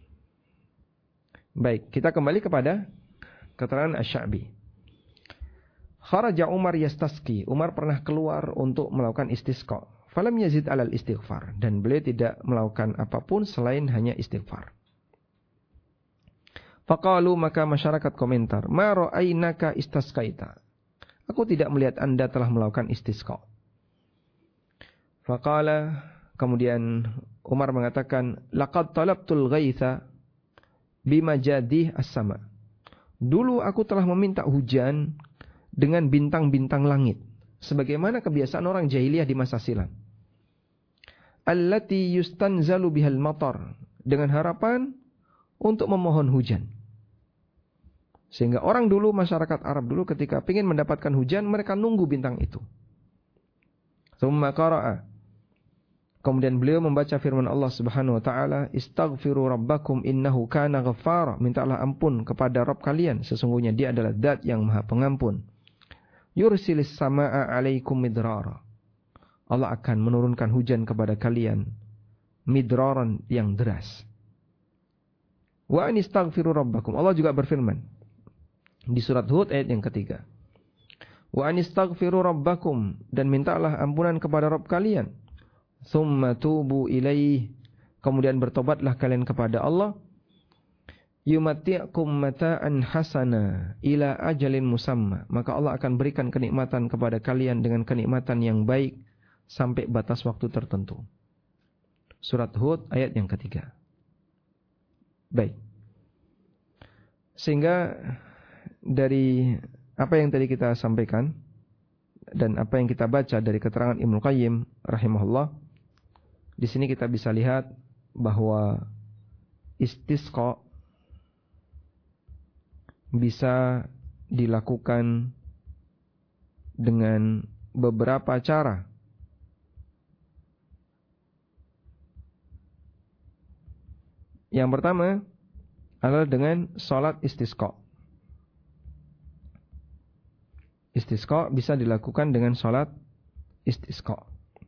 Baik, kita kembali kepada keterangan Asy-Sya'bi. Kharaja Umar yastasqi. Umar pernah keluar untuk melakukan istisqa. Falam yazid alal istighfar, dan beliau tidak melakukan apapun selain hanya istighfar. Faqalu, maka masyarakat komentar, ma ra'ainaka istasqaita. Aku tidak melihat Anda telah melakukan istisqa. Faqala, kemudian Umar mengatakan, laqad talabtul ghaitha bima jadih as-sama. Dulu aku telah meminta hujan dengan bintang-bintang langit, sebagaimana kebiasaan orang jahiliyah di masa silam. Allati yustanzalu bihal matar, dengan harapan untuk memohon hujan. Sehingga orang dulu, masyarakat Arab dulu ketika ingin mendapatkan hujan, mereka nunggu bintang itu. Tsumma qara'a. Kemudian beliau membaca firman Allah Subhanahu wa taala, "Istaghfiru rabbakum innahu kana ghaffara." Mintalah ampun kepada Rabb kalian, sesungguhnya Dia adalah Zat yang Maha Pengampun. Yursilis samaa'a 'alaikum midrara. Allah akan menurunkan hujan kepada kalian midraran yang deras. Wa anistaghfiru rabbakum. Allah juga berfirman di surat Hud ayat yang ketiga. Wa anistaghfiru rabbakum, dan mintalah ampunan kepada Rabb kalian. Tsumma tubu ilaih, kemudian bertobatlah kalian kepada Allah. Yumati'kum mata'an hasana ila ajalin musamma, maka Allah akan berikan kenikmatan kepada kalian dengan kenikmatan yang baik sampai batas waktu tertentu. Surat Hud ayat yang ketiga. Baik. Sehingga dari apa yang tadi kita sampaikan dan apa yang kita baca dari keterangan Ibnu Qayyim rahimahullah, di sini kita bisa lihat bahwa istisqa bisa dilakukan dengan beberapa cara. Yang pertama adalah dengan salat istisqa. Istisqa bisa dilakukan dengan salat istisqa.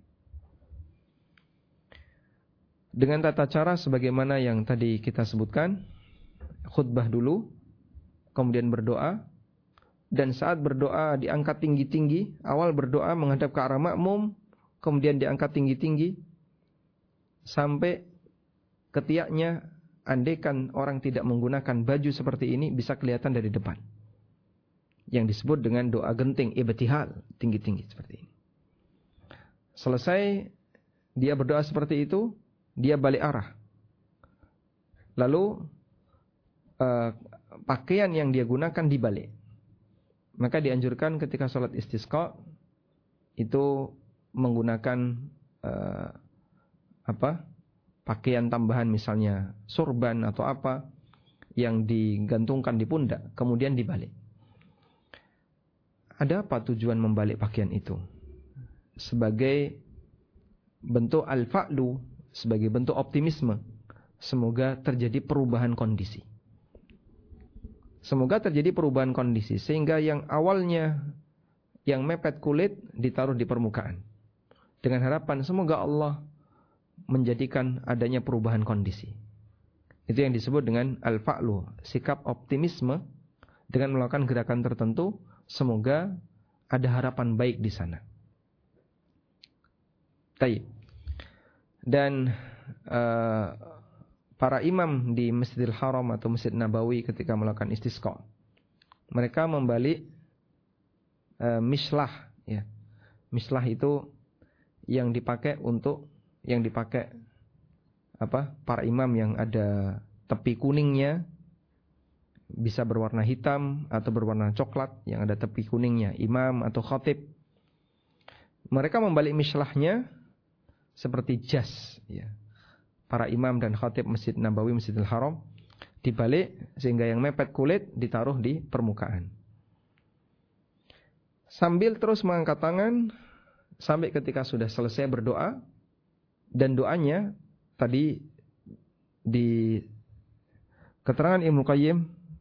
Dengan tata cara sebagaimana yang tadi kita sebutkan, khutbah dulu, kemudian berdoa, dan saat berdoa diangkat tinggi-tinggi. Awal berdoa menghadap ke arah makmum, kemudian diangkat tinggi-tinggi sampai ketiaknya, andaikan orang tidak menggunakan baju seperti ini, bisa kelihatan dari depan. Yang disebut dengan doa genting, ibtihal, tinggi-tinggi seperti ini. Selesai dia berdoa seperti itu, dia balik arah. Lalu uh, pakaian yang dia gunakan dibalik. Maka dianjurkan ketika sholat istisqa itu menggunakan uh, apa pakaian tambahan, misalnya sorban atau apa yang digantungkan di pundak, kemudian dibalik. Ada apa tujuan membalik pakaian itu? Sebagai bentuk al-fa'lu, sebagai bentuk optimisme. Semoga terjadi perubahan kondisi. Semoga terjadi perubahan kondisi sehingga yang awalnya yang mepet kulit ditaruh di permukaan. Dengan harapan semoga Allah menjadikan adanya perubahan kondisi. Itu yang disebut dengan al-fa'lu, sikap optimisme dengan melakukan gerakan tertentu. Semoga ada harapan baik di sana. Baik. Dan uh, para imam di Masjidil Haram atau Masjid Nabawi ketika melakukan istisqa, mereka membalik uh, mislah, ya. Mislah itu yang dipakai untuk yang dipakai apa? Para imam yang ada tepi kuningnya, bisa berwarna hitam atau berwarna coklat yang ada tepi kuningnya, imam atau khatib. Mereka membalik mislahnya seperti jas, ya. Para imam dan khatib Masjid Nabawi, Masjidil Haram dibalik sehingga yang mepet kulit ditaruh di permukaan. Sambil terus mengangkat tangan sampai ketika sudah selesai berdoa, dan doanya tadi di keterangan Ibnu Qayyim,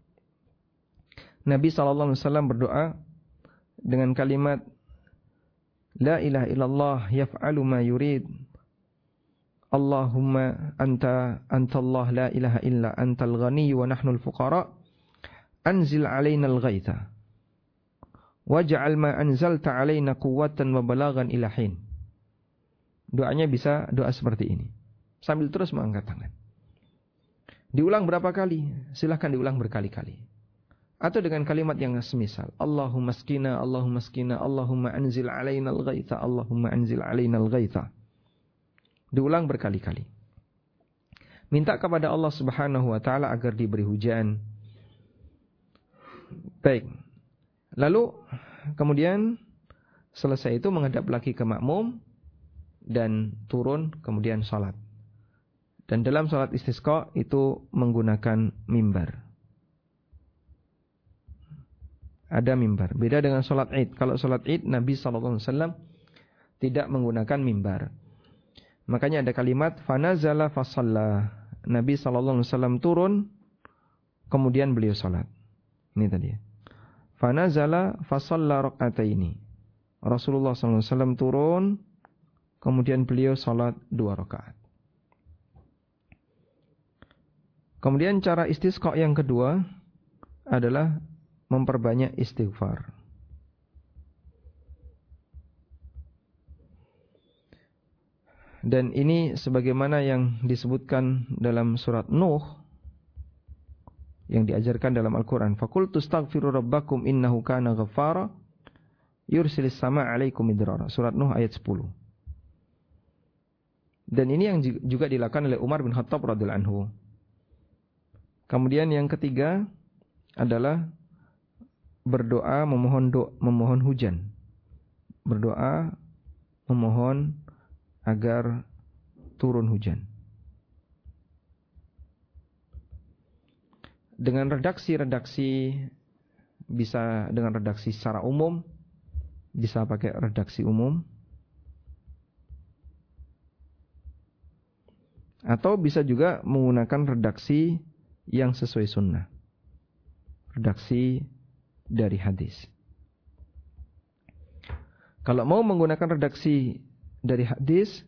Nabi sallallahu alaihi wasallam berdoa dengan kalimat La ilaha illallah yaf'alu ma yurid Allahumma anta antallah la ilaha illa antal ghani wa nahnul fuqara anzil alaina al-ghaitha waj'al ma anzalta alaina quwwatan wa balaghan ila hin. Doanya bisa doa seperti ini sambil terus mengangkat tangan. Diulang berapa kali? Silahkan diulang berkali-kali. Atau dengan kalimat yang semisal, Allahumma skina, Allahumma skina, Allahumma anzil alaina al-ghaitha, Allahumma anzil alaina al-ghaitha. Diulang berkali-kali. Minta kepada Allah Subhanahu wa taala agar diberi hujan. Baik. Lalu kemudian selesai itu menghadap lagi ke makmum dan turun kemudian salat. Dan dalam salat istisqa itu menggunakan mimbar. Ada mimbar. Beda dengan salat Id. Kalau salat Id Nabi sallallahu alaihi wasallam tidak menggunakan mimbar. Makanya ada kalimat fanazala fasalla. Nabi sallallahu alaihi wasallam turun kemudian beliau salat. Ini tadi. Fanazala fasalla rak'ataini. Rasulullah sallallahu alaihi wasallam turun kemudian beliau salat dua rakaat. Kemudian cara istisqa yang kedua adalah memperbanyak istighfar. Dan ini sebagaimana yang disebutkan dalam surat Nuh yang diajarkan dalam Al-Quran. Faqultu astaghfiru rabbakum innahu kana ghaffara yursilis sama' alaikum midrara. Surat Nuh ayat sepuluh. Dan ini yang juga dilakukan oleh Umar bin Khattab radhiyallahu anhu. Kemudian yang ketiga adalah berdoa memohon do, memohon hujan. Berdoa memohon agar turun hujan. Dengan redaksi-redaksi bisa dengan redaksi secara umum, bisa pakai redaksi umum, atau bisa juga menggunakan redaksi yang sesuai sunnah, redaksi dari hadis. Kalau mau menggunakan redaksi dari hadis,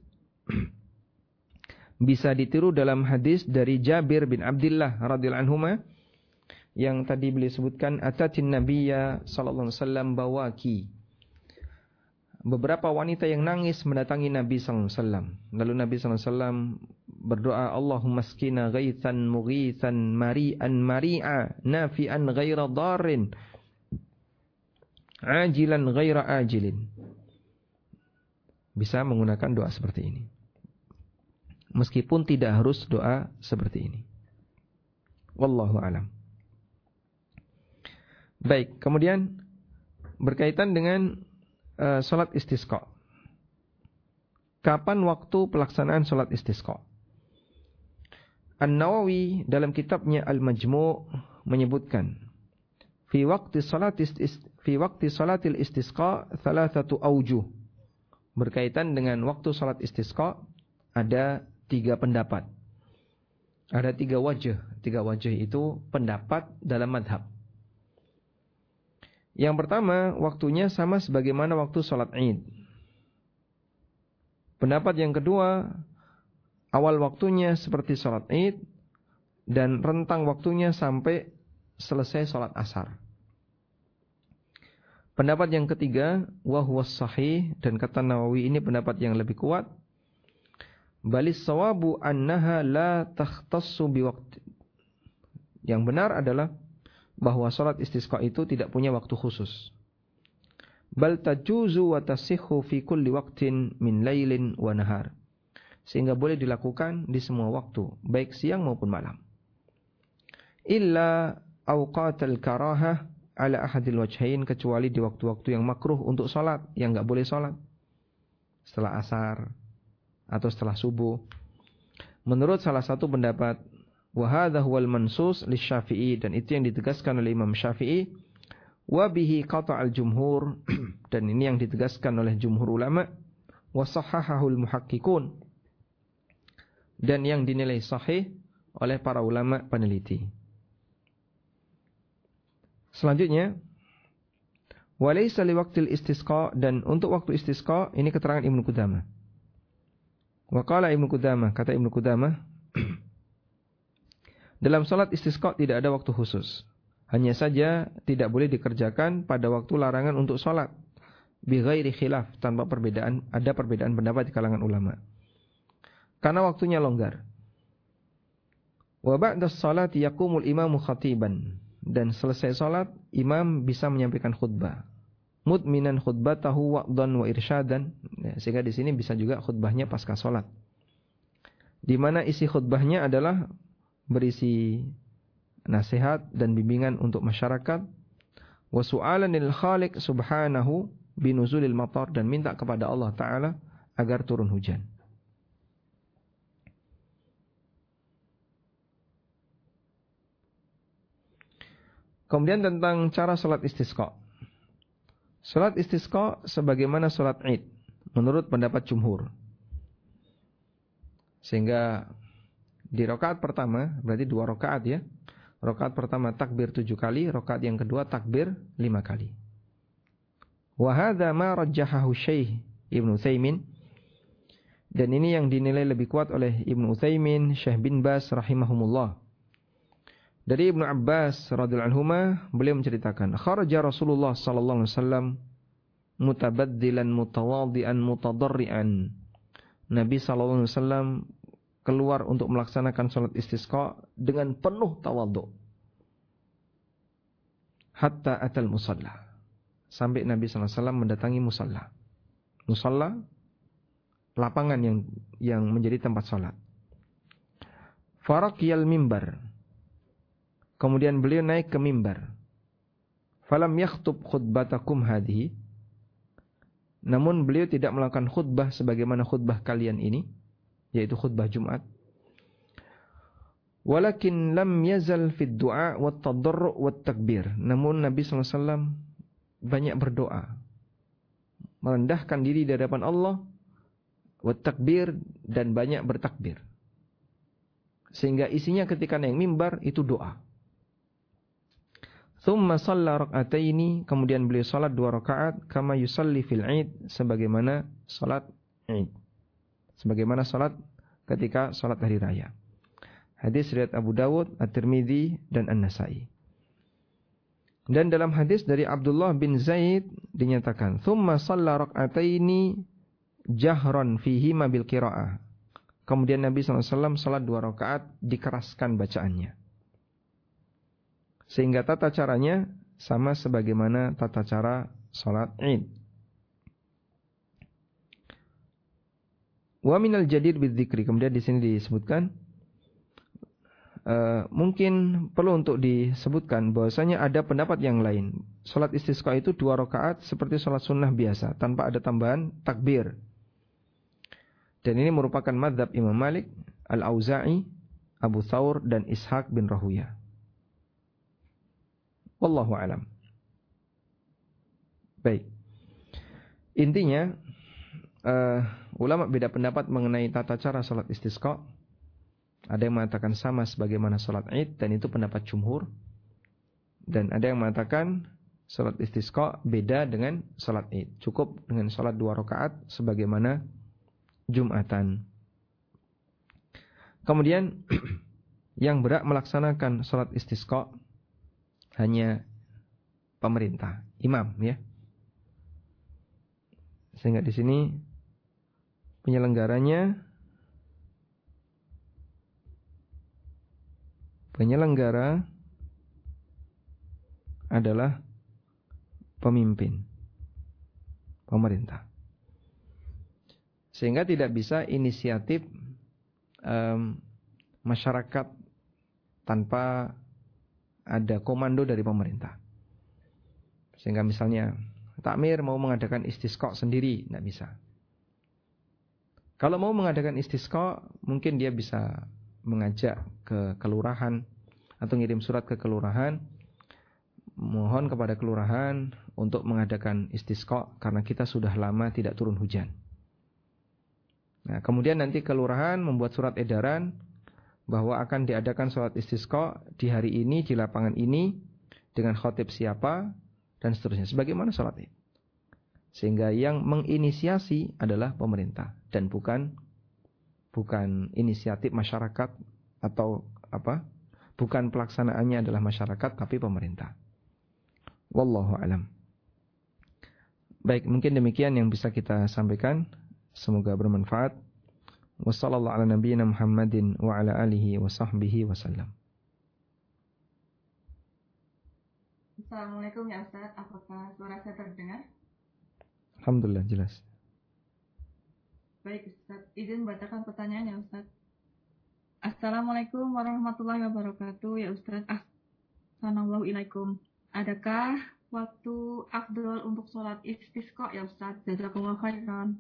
bisa ditiru dalam hadis dari Jabir bin Abdullah radhiyallahu anhuma yang tadi beliau sebutkan, atatin nabiyya sallallahu alaihi wasallam bawaki. Beberapa wanita yang nangis mendatangi Nabi sallallahu alaihi wasallam. Lalu Nabi sallallahu alaihi wasallam berdoa, Allahumma skina ghaithan mughithan mari'an mari'a nafi'an ghaira darrin ajilan ghaira ajilin. Bisa menggunakan doa seperti ini. Meskipun tidak harus doa seperti ini. Wallahu alam. Baik, kemudian berkaitan dengan uh, salat istisqa. Kapan waktu pelaksanaan salat istisqa? An-Nawawi dalam kitabnya Al-Majmu' menyebutkan, fi waqti salat istis fi waqti salatil istisqa thalathatu awjuh. Berkaitan dengan waktu salat istisqa ada tiga pendapat. Ada tiga wajah. Tiga wajah itu pendapat dalam madhab. Yang pertama, waktunya sama sebagaimana waktu salat Id. Pendapat yang kedua, awal waktunya seperti salat Id dan rentang waktunya sampai selesai salat Asar. Pendapat yang ketiga, wa huwa sahih, dan kata Nawawi ini pendapat yang lebih kuat. Balis sawabu annaha la takhtassu biwaqti. Yang benar adalah bahwa salat istisqa itu tidak punya waktu khusus. Bal tajuzu wa tasihhu fi kulli waqtin min lailin wa nahar. Sehingga boleh dilakukan di semua waktu, baik siang maupun malam. Illa awqatal karahah ala ahadil wajhain, kecuali di waktu-waktu yang makruh untuk salat, yang enggak boleh salat. Setelah asar atau setelah subuh. Menurut salah satu pendapat, wa hadha huwal mansus lisyafi'i, dan itu yang ditegaskan oleh Imam Syafi'i, wa bihi qata'al jumhur, dan ini yang ditegaskan oleh jumhur ulama, wa sahhahahul muhaqqiqun, dan yang dinilai sahih oleh para ulama peneliti. Selanjutnya, walaysa liwaqtil istisqa, dan untuk waktu istisqa ini keterangan Ibnu Qudamah. Wa qala Ibnu Qudamah, kata Ibnu Qudamah, dalam salat istisqa tidak ada waktu khusus. Hanya saja tidak boleh dikerjakan pada waktu larangan untuk salat. Bi ghairi khilaf, tanpa perbedaan, ada perbedaan pendapat di kalangan ulama. Karena waktunya longgar. Wa ba'da sholati yaqumul imamu khatiban, dan selesai salat imam bisa menyampaikan khutbah. Mudminan khutbatahu wa'dhan wa irsyadan, ya, sehingga di sini bisa juga khutbahnya pasca salat. Di mana isi khutbahnya adalah berisi nasihat dan bimbingan untuk masyarakat, wa su'alan lil khaliq subhanahu binuzulil matar, dan minta kepada Allah Ta'ala agar turun hujan. Kemudian tentang cara salat istisqa. Salat istisqa sebagaimana salat Id menurut pendapat jumhur. Sehingga di rakaat pertama, berarti dua rakaat ya. Rakaat pertama takbir tujuh kali, rakaat yang kedua takbir lima kali. Wa hadza ma rajjahahu Syekh Ibnu Utsaimin, dan ini yang dinilai lebih kuat oleh Ibnu Utsaimin, Syekh bin Baz rahimahumullah. Dari Ibnu Abbas radhiyallahu anhuma, beliau menceritakan, kharaja Rasulullah sallallahu alaihi wasallam mutabaddilan mutawadhian mutadarrian. Nabi sallallahu alaihi wasallam keluar untuk melaksanakan salat istisqa dengan penuh tawadhu. Hatta atal musalla, sampai Nabi sallallahu alaihi wasallam mendatangi musalla. Musalla, lapangan yang yang menjadi tempat salat. Faraqiyal mimbar, kemudian beliau naik ke mimbar. Falam yakhtub khutbatakum hadhihi, namun beliau tidak melakukan khutbah sebagaimana khutbah kalian ini, yaitu khutbah Jumat. Walakin lam yazal fid du'a wat tadarru' wat takbir, namun Nabi sallallahu alaihi wasallam banyak berdoa, merendahkan diri di hadapan Allah, wat takbir, dan banyak bertakbir. Sehingga isinya ketika naik mimbar itu doa. Thumma shalla rak'ataini, kemudian beliau salat dua rakaat, kama yusalli fil Id, sebagaimana salat Id, sebagaimana salat ketika salat hari raya. Hadis riwayat Abu Dawud, At-Tirmidzi, dan An-Nasa'i. Dan dalam hadis dari Abdullah bin Zaid dinyatakan, thumma shalla rak'ataini jahran fihima bil qira'ah. Kemudian Nabi sallallahu alaihi wasallam salat dua rakaat dikeraskan bacaannya. Sehingga tata caranya sama sebagaimana tata cara salat Id. Wa minal jadir bidzikri, kemudian di sini disebutkan uh, mungkin perlu untuk disebutkan bahwasanya ada pendapat yang lain. Salat istisqa itu dua rakaat seperti salat sunnah biasa tanpa ada tambahan takbir. Dan ini merupakan mazhab Imam Malik, Al-Auza'i, Abu Thawr, dan Ishaq bin Rahuyah. Wallahu a'lam. Baik. Intinya uh, ulama beda pendapat mengenai tata cara salat istisqa. Ada yang mengatakan sama sebagaimana salat Id, dan itu pendapat jumhur. Dan ada yang mengatakan salat istisqa beda dengan salat Id. Cukup dengan salat dua rakaat sebagaimana Jumatan. Kemudian yang berhak melaksanakan salat istisqa hanya pemerintah, imam ya. Sehingga di sini penyelenggaranya penyelenggara adalah pemimpin, pemerintah. Sehingga tidak bisa inisiatif um, masyarakat tanpa ada komando dari pemerintah. Sehingga misalnya takmir mau mengadakan istisqa sendiri, tidak bisa. Kalau mau mengadakan istisqa, mungkin dia bisa mengajak ke kelurahan atau ngirim surat ke kelurahan, mohon kepada kelurahan untuk mengadakan istisqa karena kita sudah lama tidak turun hujan. Nah, kemudian nanti kelurahan membuat surat edaran bahwa akan diadakan sholat istisqa di hari ini, di lapangan ini, dengan khotib siapa, dan seterusnya. Sebagaimana sholat Id. Sehingga yang menginisiasi adalah pemerintah dan bukan bukan inisiatif masyarakat atau apa? Bukan pelaksanaannya adalah masyarakat tapi pemerintah. Wallahu alam. Baik, mungkin demikian yang bisa kita sampaikan. Semoga bermanfaat. Wassallallahu ala nabiyyina Muhammadin wa ala alihi wa sahbihi wasallam. Assalamualaikum ya Ustaz, apakah suara saya terdengar? Alhamdulillah jelas. Baik Ustaz, izin bacakan pertanyaan ya Ustaz. Assalamualaikum warahmatullahi wabarakatuh ya Ustaz. Assalamualaikum. Adakah waktu afdal untuk sholat istisqa ya Ustaz? Jazakumullah khairan.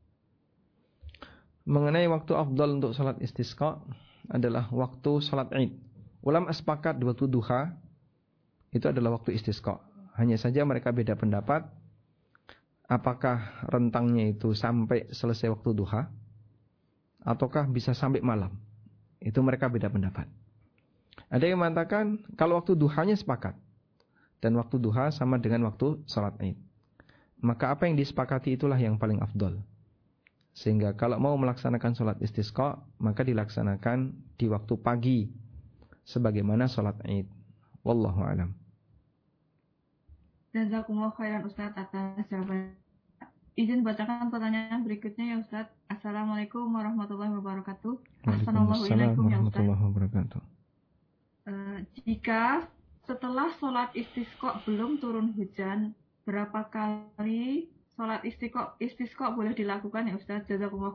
Mengenai waktu afdal untuk sholat istisqa adalah waktu sholat Id. Ulama sepakat di waktu duha itu adalah waktu istisqa. Hanya saja mereka beda pendapat. Apakah rentangnya itu sampai selesai waktu duha ataukah bisa sampai malam? Itu mereka beda pendapat. Ada yang mengatakan kalau waktu duhanya sepakat. Dan waktu duha sama dengan waktu salat Id. Maka apa yang disepakati itulah yang paling afdal. Sehingga kalau mau melaksanakan salat istisqa, maka dilaksanakan di waktu pagi sebagaimana salat Id. Wallahu a'lam. Jazakumullah khairan Ustaz atas jawaban. Izin bacakan pertanyaan berikutnya ya Ustaz. Assalamualaikum warahmatullahi wabarakatuh. Assalamualaikum warahmatullahi wabarakatuh. Uh, jika setelah sholat istisqa belum turun hujan, berapa kali sholat istisqa, istisqa boleh dilakukan ya Ustaz? Jazakumullah.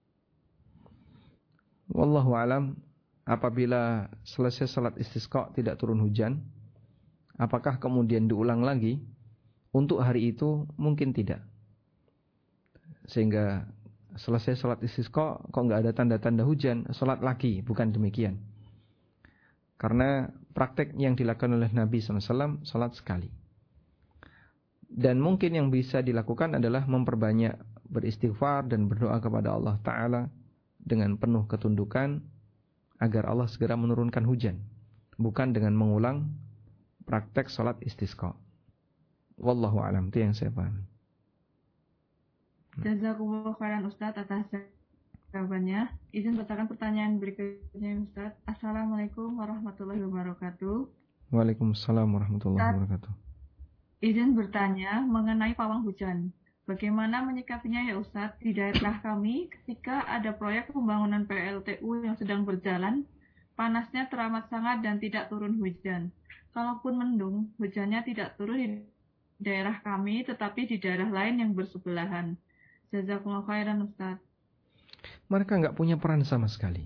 Wallahu alam. Apabila selesai sholat istisqa tidak turun hujan, apakah kemudian diulang lagi? Untuk hari itu mungkin tidak. Sehingga selesai sholat istisqa kok nggak ada tanda-tanda hujan, sholat lagi, bukan demikian. Karena praktek yang dilakukan oleh Nabi shallallahu alaihi wasallam sholat sekali. Dan mungkin yang bisa dilakukan adalah memperbanyak beristighfar dan berdoa kepada Allah Ta'ala dengan penuh ketundukan agar Allah segera menurunkan hujan. Bukan dengan mengulang praktek sholat istisqa. Wallahu a'lam, itu yang saya pahami. Jazakumullah khairan Ustaz atas jawabannya. Izin bacakan pertanyaan berikutnya Ustaz. Assalamualaikum warahmatullahi wabarakatuh. Waalaikumsalam warahmatullahi wabarakatuh. Izin bertanya mengenai pawang hujan. Bagaimana menyikapinya ya Ustaz? Di daerah kami ketika ada proyek pembangunan P L T U yang sedang berjalan, panasnya teramat sangat dan tidak turun hujan. Kalaupun mendung, hujannya tidak turun di daerah kami tetapi di daerah lain yang bersebelahan. Jazakumullah khairan Ustaz. Mereka nggak punya peran sama sekali.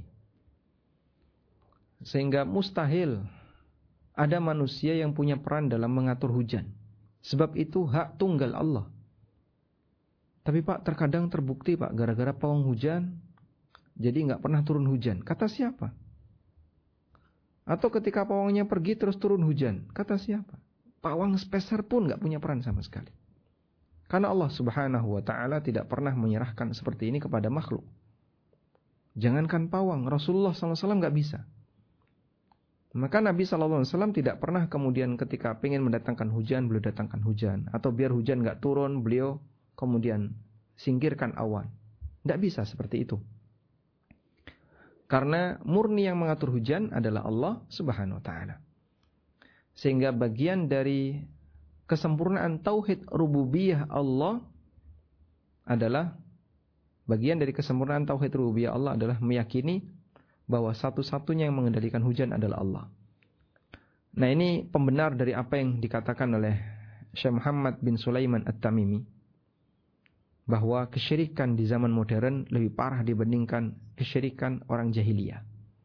Sehingga mustahil ada manusia yang punya peran dalam mengatur hujan. Sebab itu hak tunggal Allah. Tapi Pak, terkadang terbukti Pak, gara-gara pawang hujan, jadi nggak pernah turun hujan. Kata siapa? Atau ketika pawangnya pergi terus turun hujan. Kata siapa? Pawang speser pun nggak punya peran sama sekali. Karena Allah Subhanahu wa Ta'ala tidak pernah menyerahkan seperti ini kepada makhluk. Jangankan pawang, Rasulullah shallallahu alaihi wasallam nggak bisa. Maka Nabi shallallahu alaihi wasallam tidak pernah kemudian ketika ingin mendatangkan hujan, beliau datangkan hujan. Atau biar hujan nggak turun, beliau kemudian singkirkan awan. Tidak bisa seperti itu. Karena murni yang mengatur hujan adalah Allah Subhanahu wa Ta'ala. Sehingga bagian dari kesempurnaan tauhid rububiyah Allah adalah bagian dari kesempurnaan tauhid rububiyah Allah adalah meyakini bahwa satu-satunya yang mengendalikan hujan adalah Allah. Nah, ini pembenar dari apa yang dikatakan oleh Syekh Muhammad bin Sulaiman At-Tamimi, bahwa kesyirikan di zaman modern lebih parah dibandingkan kesyirikan orang jahiliyah.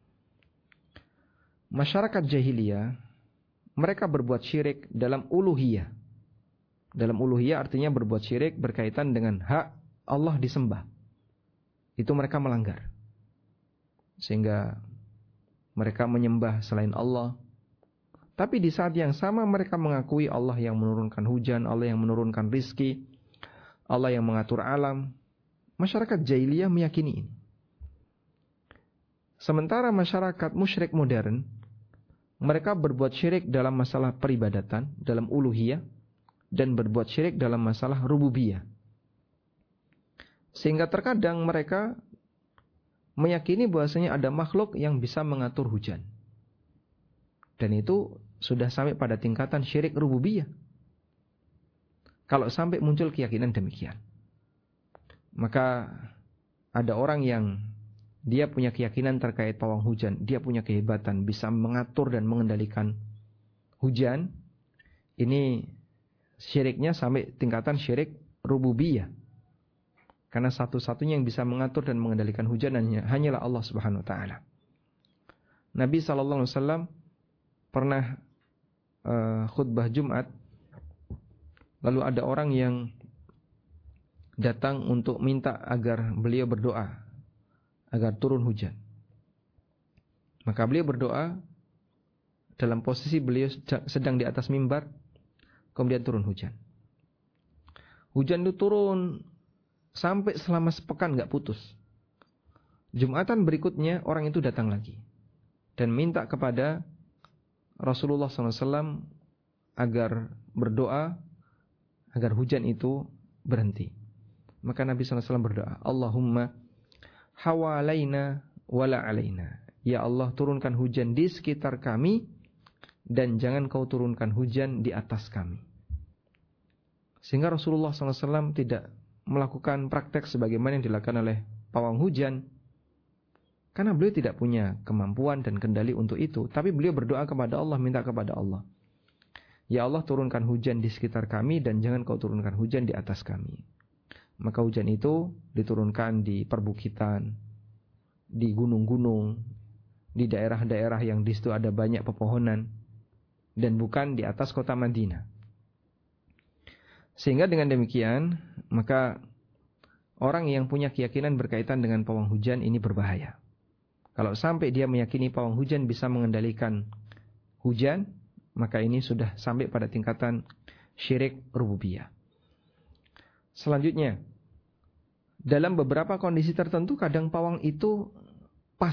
Masyarakat jahiliyah, mereka berbuat syirik dalam uluhiyah. Dalam uluhiyah artinya berbuat syirik berkaitan dengan hak Allah disembah. Itu mereka melanggar. Sehingga mereka menyembah selain Allah. Tapi di saat yang sama mereka mengakui Allah yang menurunkan hujan, Allah yang menurunkan rizki, Allah yang mengatur alam. Masyarakat jahiliyah meyakini ini. Sementara masyarakat musyrik modern, mereka berbuat syirik dalam masalah peribadatan, dalam uluhiyah, dan berbuat syirik dalam masalah rububiyah. Sehingga terkadang mereka meyakini bahwasanya ada makhluk yang bisa mengatur hujan. Dan itu sudah sampai pada tingkatan syirik rububiyah. Kalau sampai muncul keyakinan demikian, maka ada orang yang dia punya keyakinan terkait pawang hujan, dia punya kehebatan, bisa mengatur dan mengendalikan hujan. Ini syiriknya sampai tingkatan syirik rububiyah. Karena satu-satunya yang bisa mengatur dan mengendalikan hujan hanyalah Allah Subhanahu wa taala. Nabi sallallahu alaihi wasallam pernah uh, khutbah Jumat, lalu ada orang yang datang untuk minta agar beliau berdoa agar turun hujan. Maka beliau berdoa dalam posisi beliau sedang di atas mimbar, kemudian turun hujan. Hujan itu turun sampai selama sepekan gak putus. Jumatan berikutnya orang itu datang lagi dan minta kepada Rasulullah shallallahu alaihi wasallam agar berdoa agar hujan itu berhenti. Maka Nabi shallallahu alaihi wasallam berdoa, Allahumma hawalaina wala alaina. Ya Allah, turunkan hujan di sekitar kami dan jangan kau turunkan hujan di atas kami. Sehingga Rasulullah shallallahu alaihi wasallam tidak melakukan praktek sebagaimana yang dilakukan oleh pawang hujan, karena beliau tidak punya kemampuan dan kendali untuk itu. Tapi beliau berdoa kepada Allah, minta kepada Allah, ya Allah, turunkan hujan di sekitar kami dan jangan kau turunkan hujan di atas kami. Maka hujan itu diturunkan di perbukitan, di gunung-gunung, di daerah-daerah yang di situ ada banyak pepohonan, dan bukan di atas kota Madinah. Sehingga dengan demikian, maka orang yang punya keyakinan berkaitan dengan pawang hujan ini berbahaya. Kalau sampai dia meyakini pawang hujan bisa mengendalikan hujan, maka ini sudah sampai pada tingkatan syirik rububiyah. Selanjutnya, dalam beberapa kondisi tertentu kadang pawang itu pas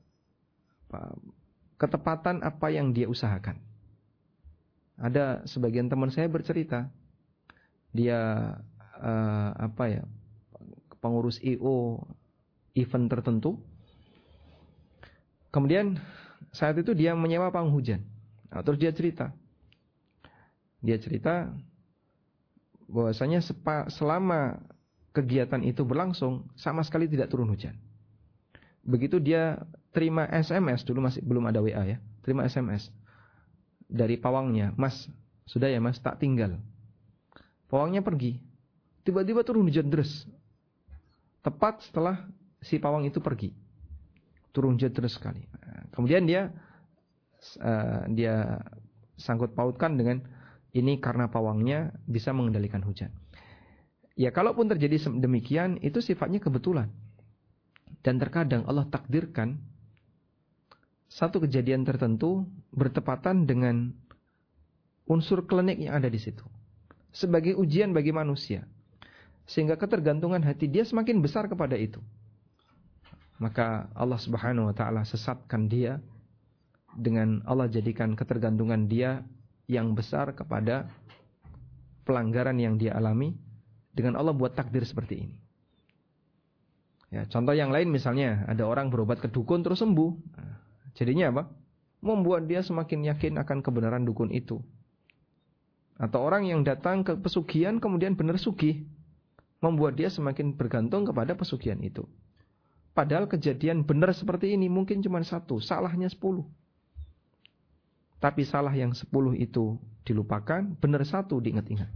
ketepatan apa yang dia usahakan. Ada sebagian teman saya bercerita, dia uh, apa ya, pengurus I O event tertentu. Kemudian saat itu dia menyewa pawang hujan. Nah, terus dia cerita, dia cerita bahwasanya sepa, selama kegiatan itu berlangsung sama sekali tidak turun hujan. Begitu dia terima S M S, dulu masih belum ada W A ya, terima S M S dari pawangnya, Mas, sudah ya Mas, tak tinggal. Pawangnya pergi, tiba-tiba turun hujan deras. Tepat setelah si pawang itu pergi, turun hujan deras sekali. Kemudian dia uh, dia sangkut pautkan dengan ini karena pawangnya bisa mengendalikan hujan. Ya, kalaupun terjadi demikian, itu sifatnya kebetulan. Dan terkadang Allah takdirkan satu kejadian tertentu bertepatan dengan unsur klinik yang ada di situ, sebagai ujian bagi manusia, sehingga ketergantungan hati dia semakin besar kepada itu. Maka Allah Subhanahu wa taala sesatkan dia dengan Allah jadikan ketergantungan dia yang besar kepada pelanggaran yang dia alami, dengan Allah buat takdir seperti ini. Ya, contoh yang lain misalnya ada orang berobat ke dukun terus sembuh. Nah, jadinya apa? Membuat dia semakin yakin akan kebenaran dukun itu. Atau orang yang datang ke pesugihan kemudian benar sugih, membuat dia semakin bergantung kepada pesugihan itu. Padahal kejadian benar seperti ini mungkin cuma satu, salahnya sepuluh. Tapi salah yang sepuluh itu dilupakan, benar satu diingat-ingat.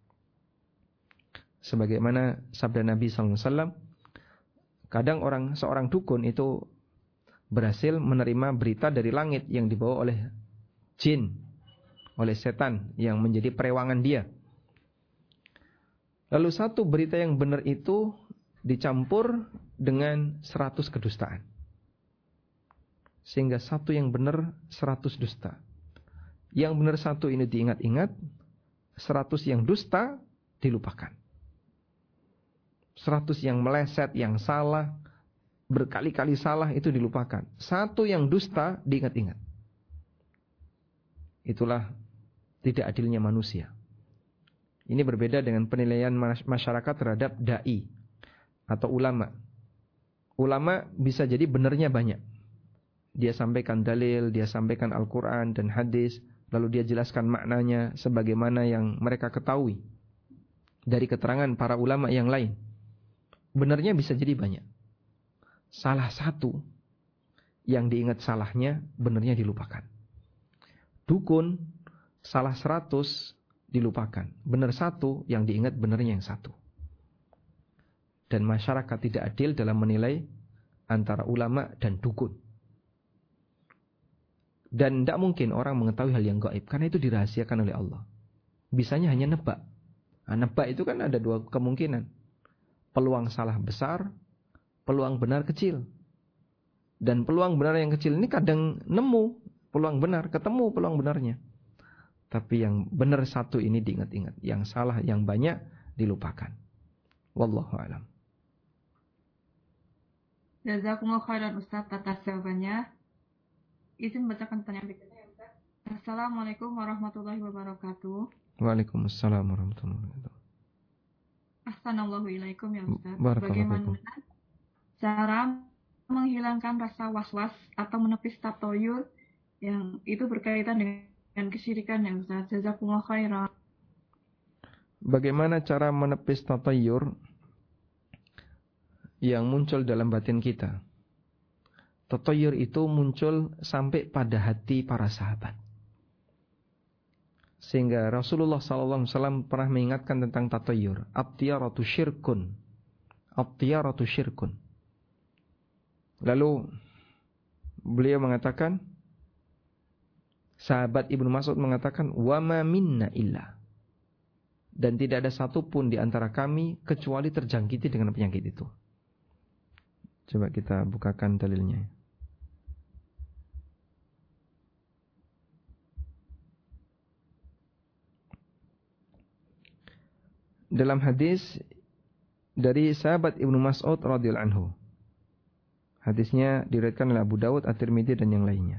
Sebagaimana sabda Nabi sallallahu alaihi wasallam, kadang orang seorang dukun itu berhasil menerima berita dari langit yang dibawa oleh jin, oleh setan yang menjadi perewangan dia. Lalu satu berita yang benar itu dicampur dengan seratus kedustaan, sehingga satu yang benar seratus dusta. Yang benar satu ini diingat-ingat, seratus yang dusta dilupakan. Seratus yang meleset, yang salah, berkali-kali salah itu dilupakan. Satu yang dusta diingat-ingat. Itulah tidak adilnya manusia. Ini berbeda dengan penilaian masyarakat terhadap da'i atau ulama. ulama bisa jadi benernya banyak. Dia sampaikan dalil, dia sampaikan Al-Quran dan hadis, lalu dia jelaskan maknanya sebagaimana yang mereka ketahui dari keterangan para ulama yang lain. Benernya bisa jadi banyak. Salah satu yang diingat salahnya, benernya dilupakan. Dukun, salah seratus dilupakan. Bener satu, yang diingat benernya yang satu. Dan masyarakat tidak adil dalam menilai antara ulama dan dukun. Dan tidak mungkin orang mengetahui hal yang gaib, karena itu dirahasiakan oleh Allah. Bisanya hanya nebak. Nah, nebak itu kan ada dua kemungkinan. Peluang salah besar, peluang benar kecil. Dan peluang benar yang kecil ini kadang nemu peluang benar, ketemu peluang benarnya. Tapi yang benar satu ini diingat-ingat, yang salah yang banyak dilupakan. Wallahu a'lam. Jazakumullah khairan Ustaz atas jawabannya. Izin bacakan pertanyaan berikutnya ya Ustaz. Assalamualaikum warahmatullahi wabarakatuh. Waalaikumsalam warahmatullahi wabarakatuh. Assalamualaikum ya Ustaz. Barakallahu. Bagaimana cara menghilangkan rasa was-was atau menepis tatoyur yang itu berkaitan dengan kesyirikan ya Ustaz? Jazakumullah khairan. Bagaimana cara menepis tatoyur yang muncul dalam batin kita? Tatoyur itu muncul sampai pada hati para sahabat. Sehingga Rasulullah sallallahu alaihi wasallam pernah mengingatkan tentang tatoyur. At-tiyaratu syirkun. At-tiyaratu syirkun. Lalu beliau mengatakan, sahabat Ibnu Mas'ud mengatakan, wa ma minna illa. Dan tidak ada satupun di antara kami kecuali terjangkiti dengan penyakit itu. Coba kita bukakan dalilnya. Dalam hadis dari sahabat Ibnu Mas'ud radhiyallahu anhu. Hadisnya diriwayatkan oleh Abu Dawud, At-Tirmidzi dan yang lainnya.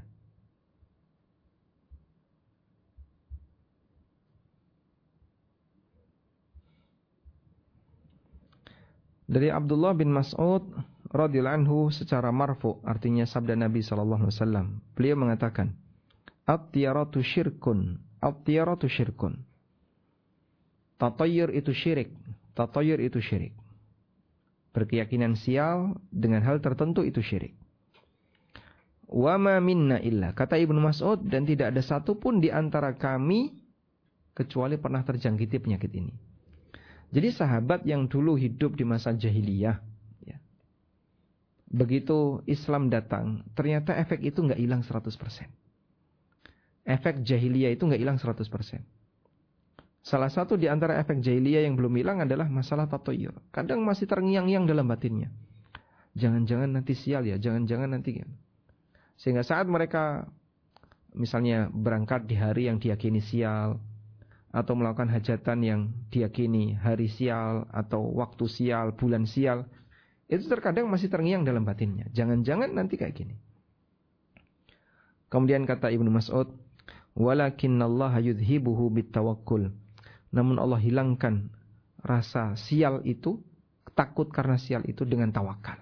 Dari Abdullah bin Mas'ud radhiyallahu anhu secara marfu, artinya sabda Nabi sallallahu alaihi wasallam. Beliau mengatakan, "At-tiyaratu syirkun, at-tiyaratu syirkun." Tatayyur itu syirik, tatayyur itu syirik. Berkeyakinan sial dengan hal tertentu itu syirik. Wa ma minna illa, kata Ibnu Mas'ud, dan tidak ada satupun di antara kami kecuali pernah terjangkiti penyakit ini. Jadi sahabat yang dulu hidup di masa jahiliyah, ya, begitu Islam datang, ternyata efek itu nggak hilang seratus persen. Efek jahiliyah itu nggak hilang seratus persen. Salah satu di antara efek jahiliyah yang belum hilang adalah masalah tatoyur. Kadang masih terngiang-ngiang dalam batinnya. Jangan-jangan nanti sial ya, jangan-jangan nanti. Sehingga saat mereka misalnya berangkat di hari yang diyakini sial, atau melakukan hajatan yang diyakini hari sial, atau waktu sial, bulan sial, itu terkadang masih terngiang dalam batinnya. Jangan-jangan nanti kayak gini. Kemudian kata Ibnu Mas'ud, walakinnallaha yudhibuhu bitawakkul. Namun Allah hilangkan rasa sial itu, takut karena sial itu dengan tawakal.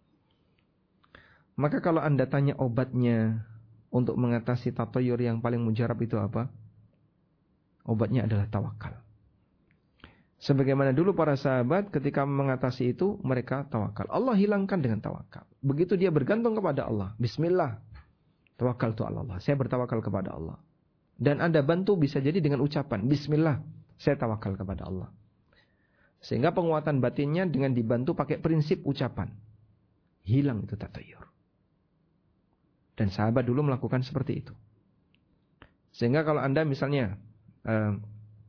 Maka kalau Anda tanya obatnya untuk mengatasi tatoyur yang paling mujarab itu apa? Obatnya adalah tawakal. Sebagaimana dulu para sahabat ketika mengatasi itu, mereka tawakal. Allah hilangkan dengan tawakal. Begitu dia bergantung kepada Allah, bismillah, tawakkaltu ala Allah, saya bertawakal kepada Allah. Dan Anda bantu bisa jadi dengan ucapan bismillah, saya tawakal kepada Allah. Sehingga penguatan batinnya dengan dibantu pakai prinsip ucapan, hilang itu tatoyur. Dan sahabat dulu melakukan seperti itu. Sehingga kalau Anda misalnya uh,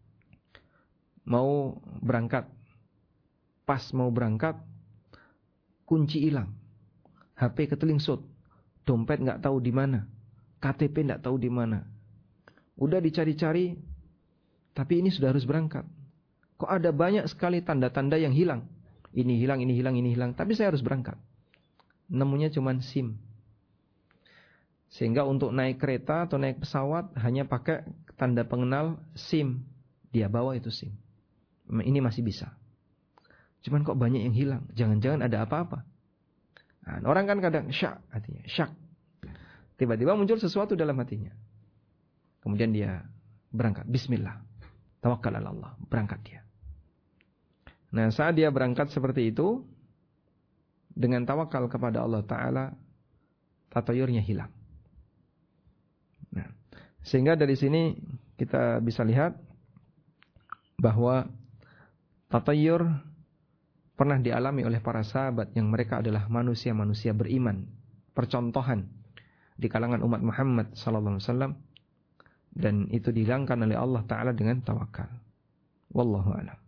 mau berangkat, pas mau berangkat, kunci hilang, H P ketelingsut, dompet nggak tahu di mana, K T P nggak tahu di mana. Udah dicari-cari, tapi ini sudah harus berangkat. Kok ada banyak sekali tanda-tanda yang hilang. Ini hilang, ini hilang, ini hilang. Tapi saya harus berangkat. Nemunya cuma SIM. Sehingga untuk naik kereta atau naik pesawat hanya pakai tanda pengenal SIM. Dia bawa itu SIM. Ini masih bisa. Cuman kok banyak yang hilang. Jangan-jangan ada apa-apa. Nah, orang kan kadang syak hatinya, syak. Tiba-tiba muncul sesuatu dalam hatinya. Kemudian dia berangkat, bismillah, tawakkal ala Allah, berangkat dia. Nah, saat dia berangkat seperti itu, dengan tawakal kepada Allah Ta'ala, tatayurnya hilang. Nah, sehingga dari sini kita bisa lihat bahwa tatayur pernah dialami oleh para sahabat yang mereka adalah manusia-manusia beriman, percontohan di kalangan umat Muhammad sallallahu alaihi wasallam, dan itu dihilangkan oleh Allah Ta'ala dengan tawakal. Wallahu a'lam.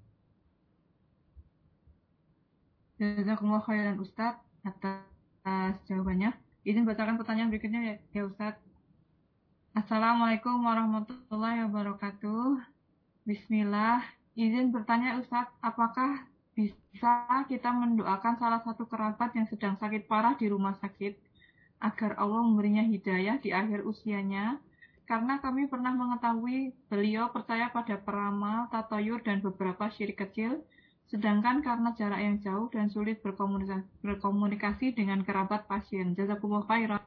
Jazakumullah khairan Ustaz atas jawabannya. Izin bacakan pertanyaan berikutnya ya, ya Ustaz. Assalamualaikum warahmatullahi wabarakatuh. Bismillah. Izin bertanya Ustaz, apakah bisa kita mendoakan salah satu kerabat yang sedang sakit parah di rumah sakit agar Allah memberinya hidayah di akhir usianya? Karena kami pernah mengetahui beliau percaya pada peramal, tatayur, dan beberapa syirik kecil. Sedangkan karena jarak yang jauh dan sulit berkomunikasi, berkomunikasi dengan kerabat pasien. Jazakumullah khairan.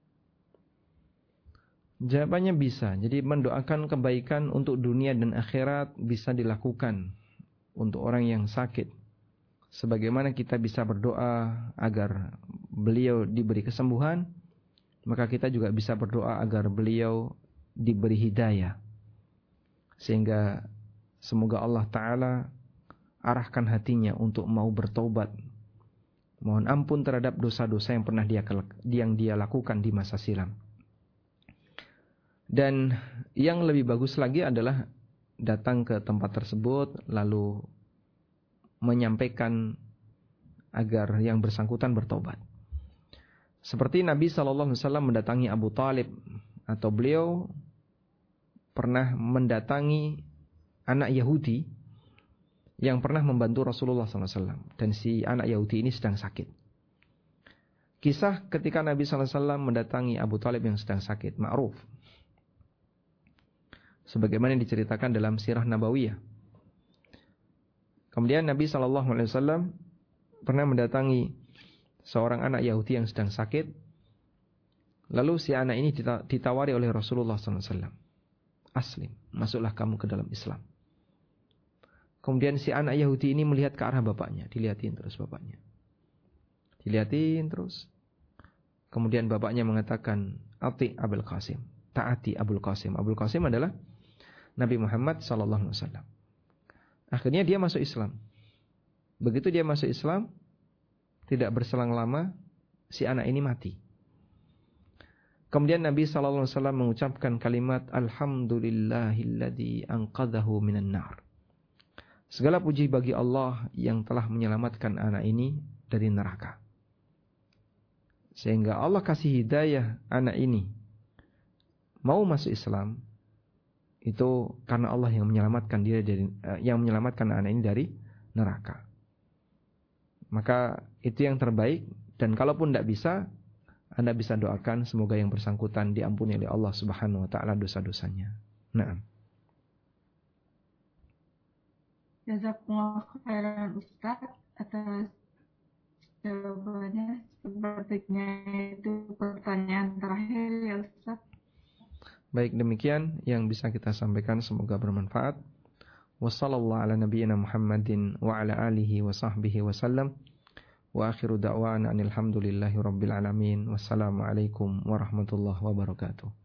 Jawabannya bisa. Jadi mendoakan kebaikan untuk dunia dan akhirat bisa dilakukan untuk orang yang sakit. Sebagaimana kita bisa berdoa agar beliau diberi kesembuhan, maka kita juga bisa berdoa agar beliau diberi hidayah. Sehingga semoga Allah Ta'ala arahkan hatinya untuk mau bertobat, mohon ampun terhadap dosa-dosa yang pernah dia yang dia lakukan di masa silam. Dan yang lebih bagus lagi adalah datang ke tempat tersebut lalu menyampaikan agar yang bersangkutan bertobat. Seperti Nabi shallallahu alaihi wasallam mendatangi Abu Talib, atau beliau pernah mendatangi anak Yahudi yang pernah membantu Rasulullah shallallahu alaihi wasallam, dan si anak Yahudi ini sedang sakit. Kisah ketika Nabi shallallahu alaihi wasallam mendatangi Abu Talib yang sedang sakit ma'ruf, sebagaimana yang diceritakan dalam Sirah Nabawiyah. Kemudian Nabi shallallahu alaihi wasallam pernah mendatangi seorang anak Yahudi yang sedang sakit. Lalu si anak ini ditawari oleh Rasulullah shallallahu alaihi wasallam, aslim, masuklah kamu ke dalam Islam. Kemudian si anak Yahudi ini melihat ke arah bapaknya, dilihatin terus bapaknya, dilihatin terus. Kemudian bapaknya mengatakan, ati Abul Qasim, taati Abul Qasim. Abul Qasim adalah Nabi Muhammad shallallahu alaihi wasallam. Akhirnya dia masuk Islam. Begitu dia masuk Islam, tidak berselang lama si anak ini mati. Kemudian Nabi shallallahu alaihi wasallam mengucapkan kalimat Alhamdulillahilladzi anqadhahu minan nar. Segala puji bagi Allah yang telah menyelamatkan anak ini dari neraka. Sehingga Allah kasih hidayah anak ini mau masuk Islam, itu karena Allah yang menyelamatkan dia dari uh, yang menyelamatkan anak ini dari neraka. Maka itu yang terbaik, dan kalaupun tidak bisa, Anda bisa doakan semoga yang bersangkutan diampuni oleh Allah Subhanahu wa taala dosa-dosanya. Naam. Jazakumullah khairan Ustaz atas jawabannya. Sepertinya itu pertanyaan terakhir ya Ustaz. Baik, demikian yang bisa kita sampaikan, semoga bermanfaat. Wassallallahu ala nabiyyina Muhammadin wa ala alihi wa sahbihi wasallam. Wa akhiru da'wana anil hamdulillahi rabbil alamin. Wassalamualaikum warahmatullahi wabarakatuh.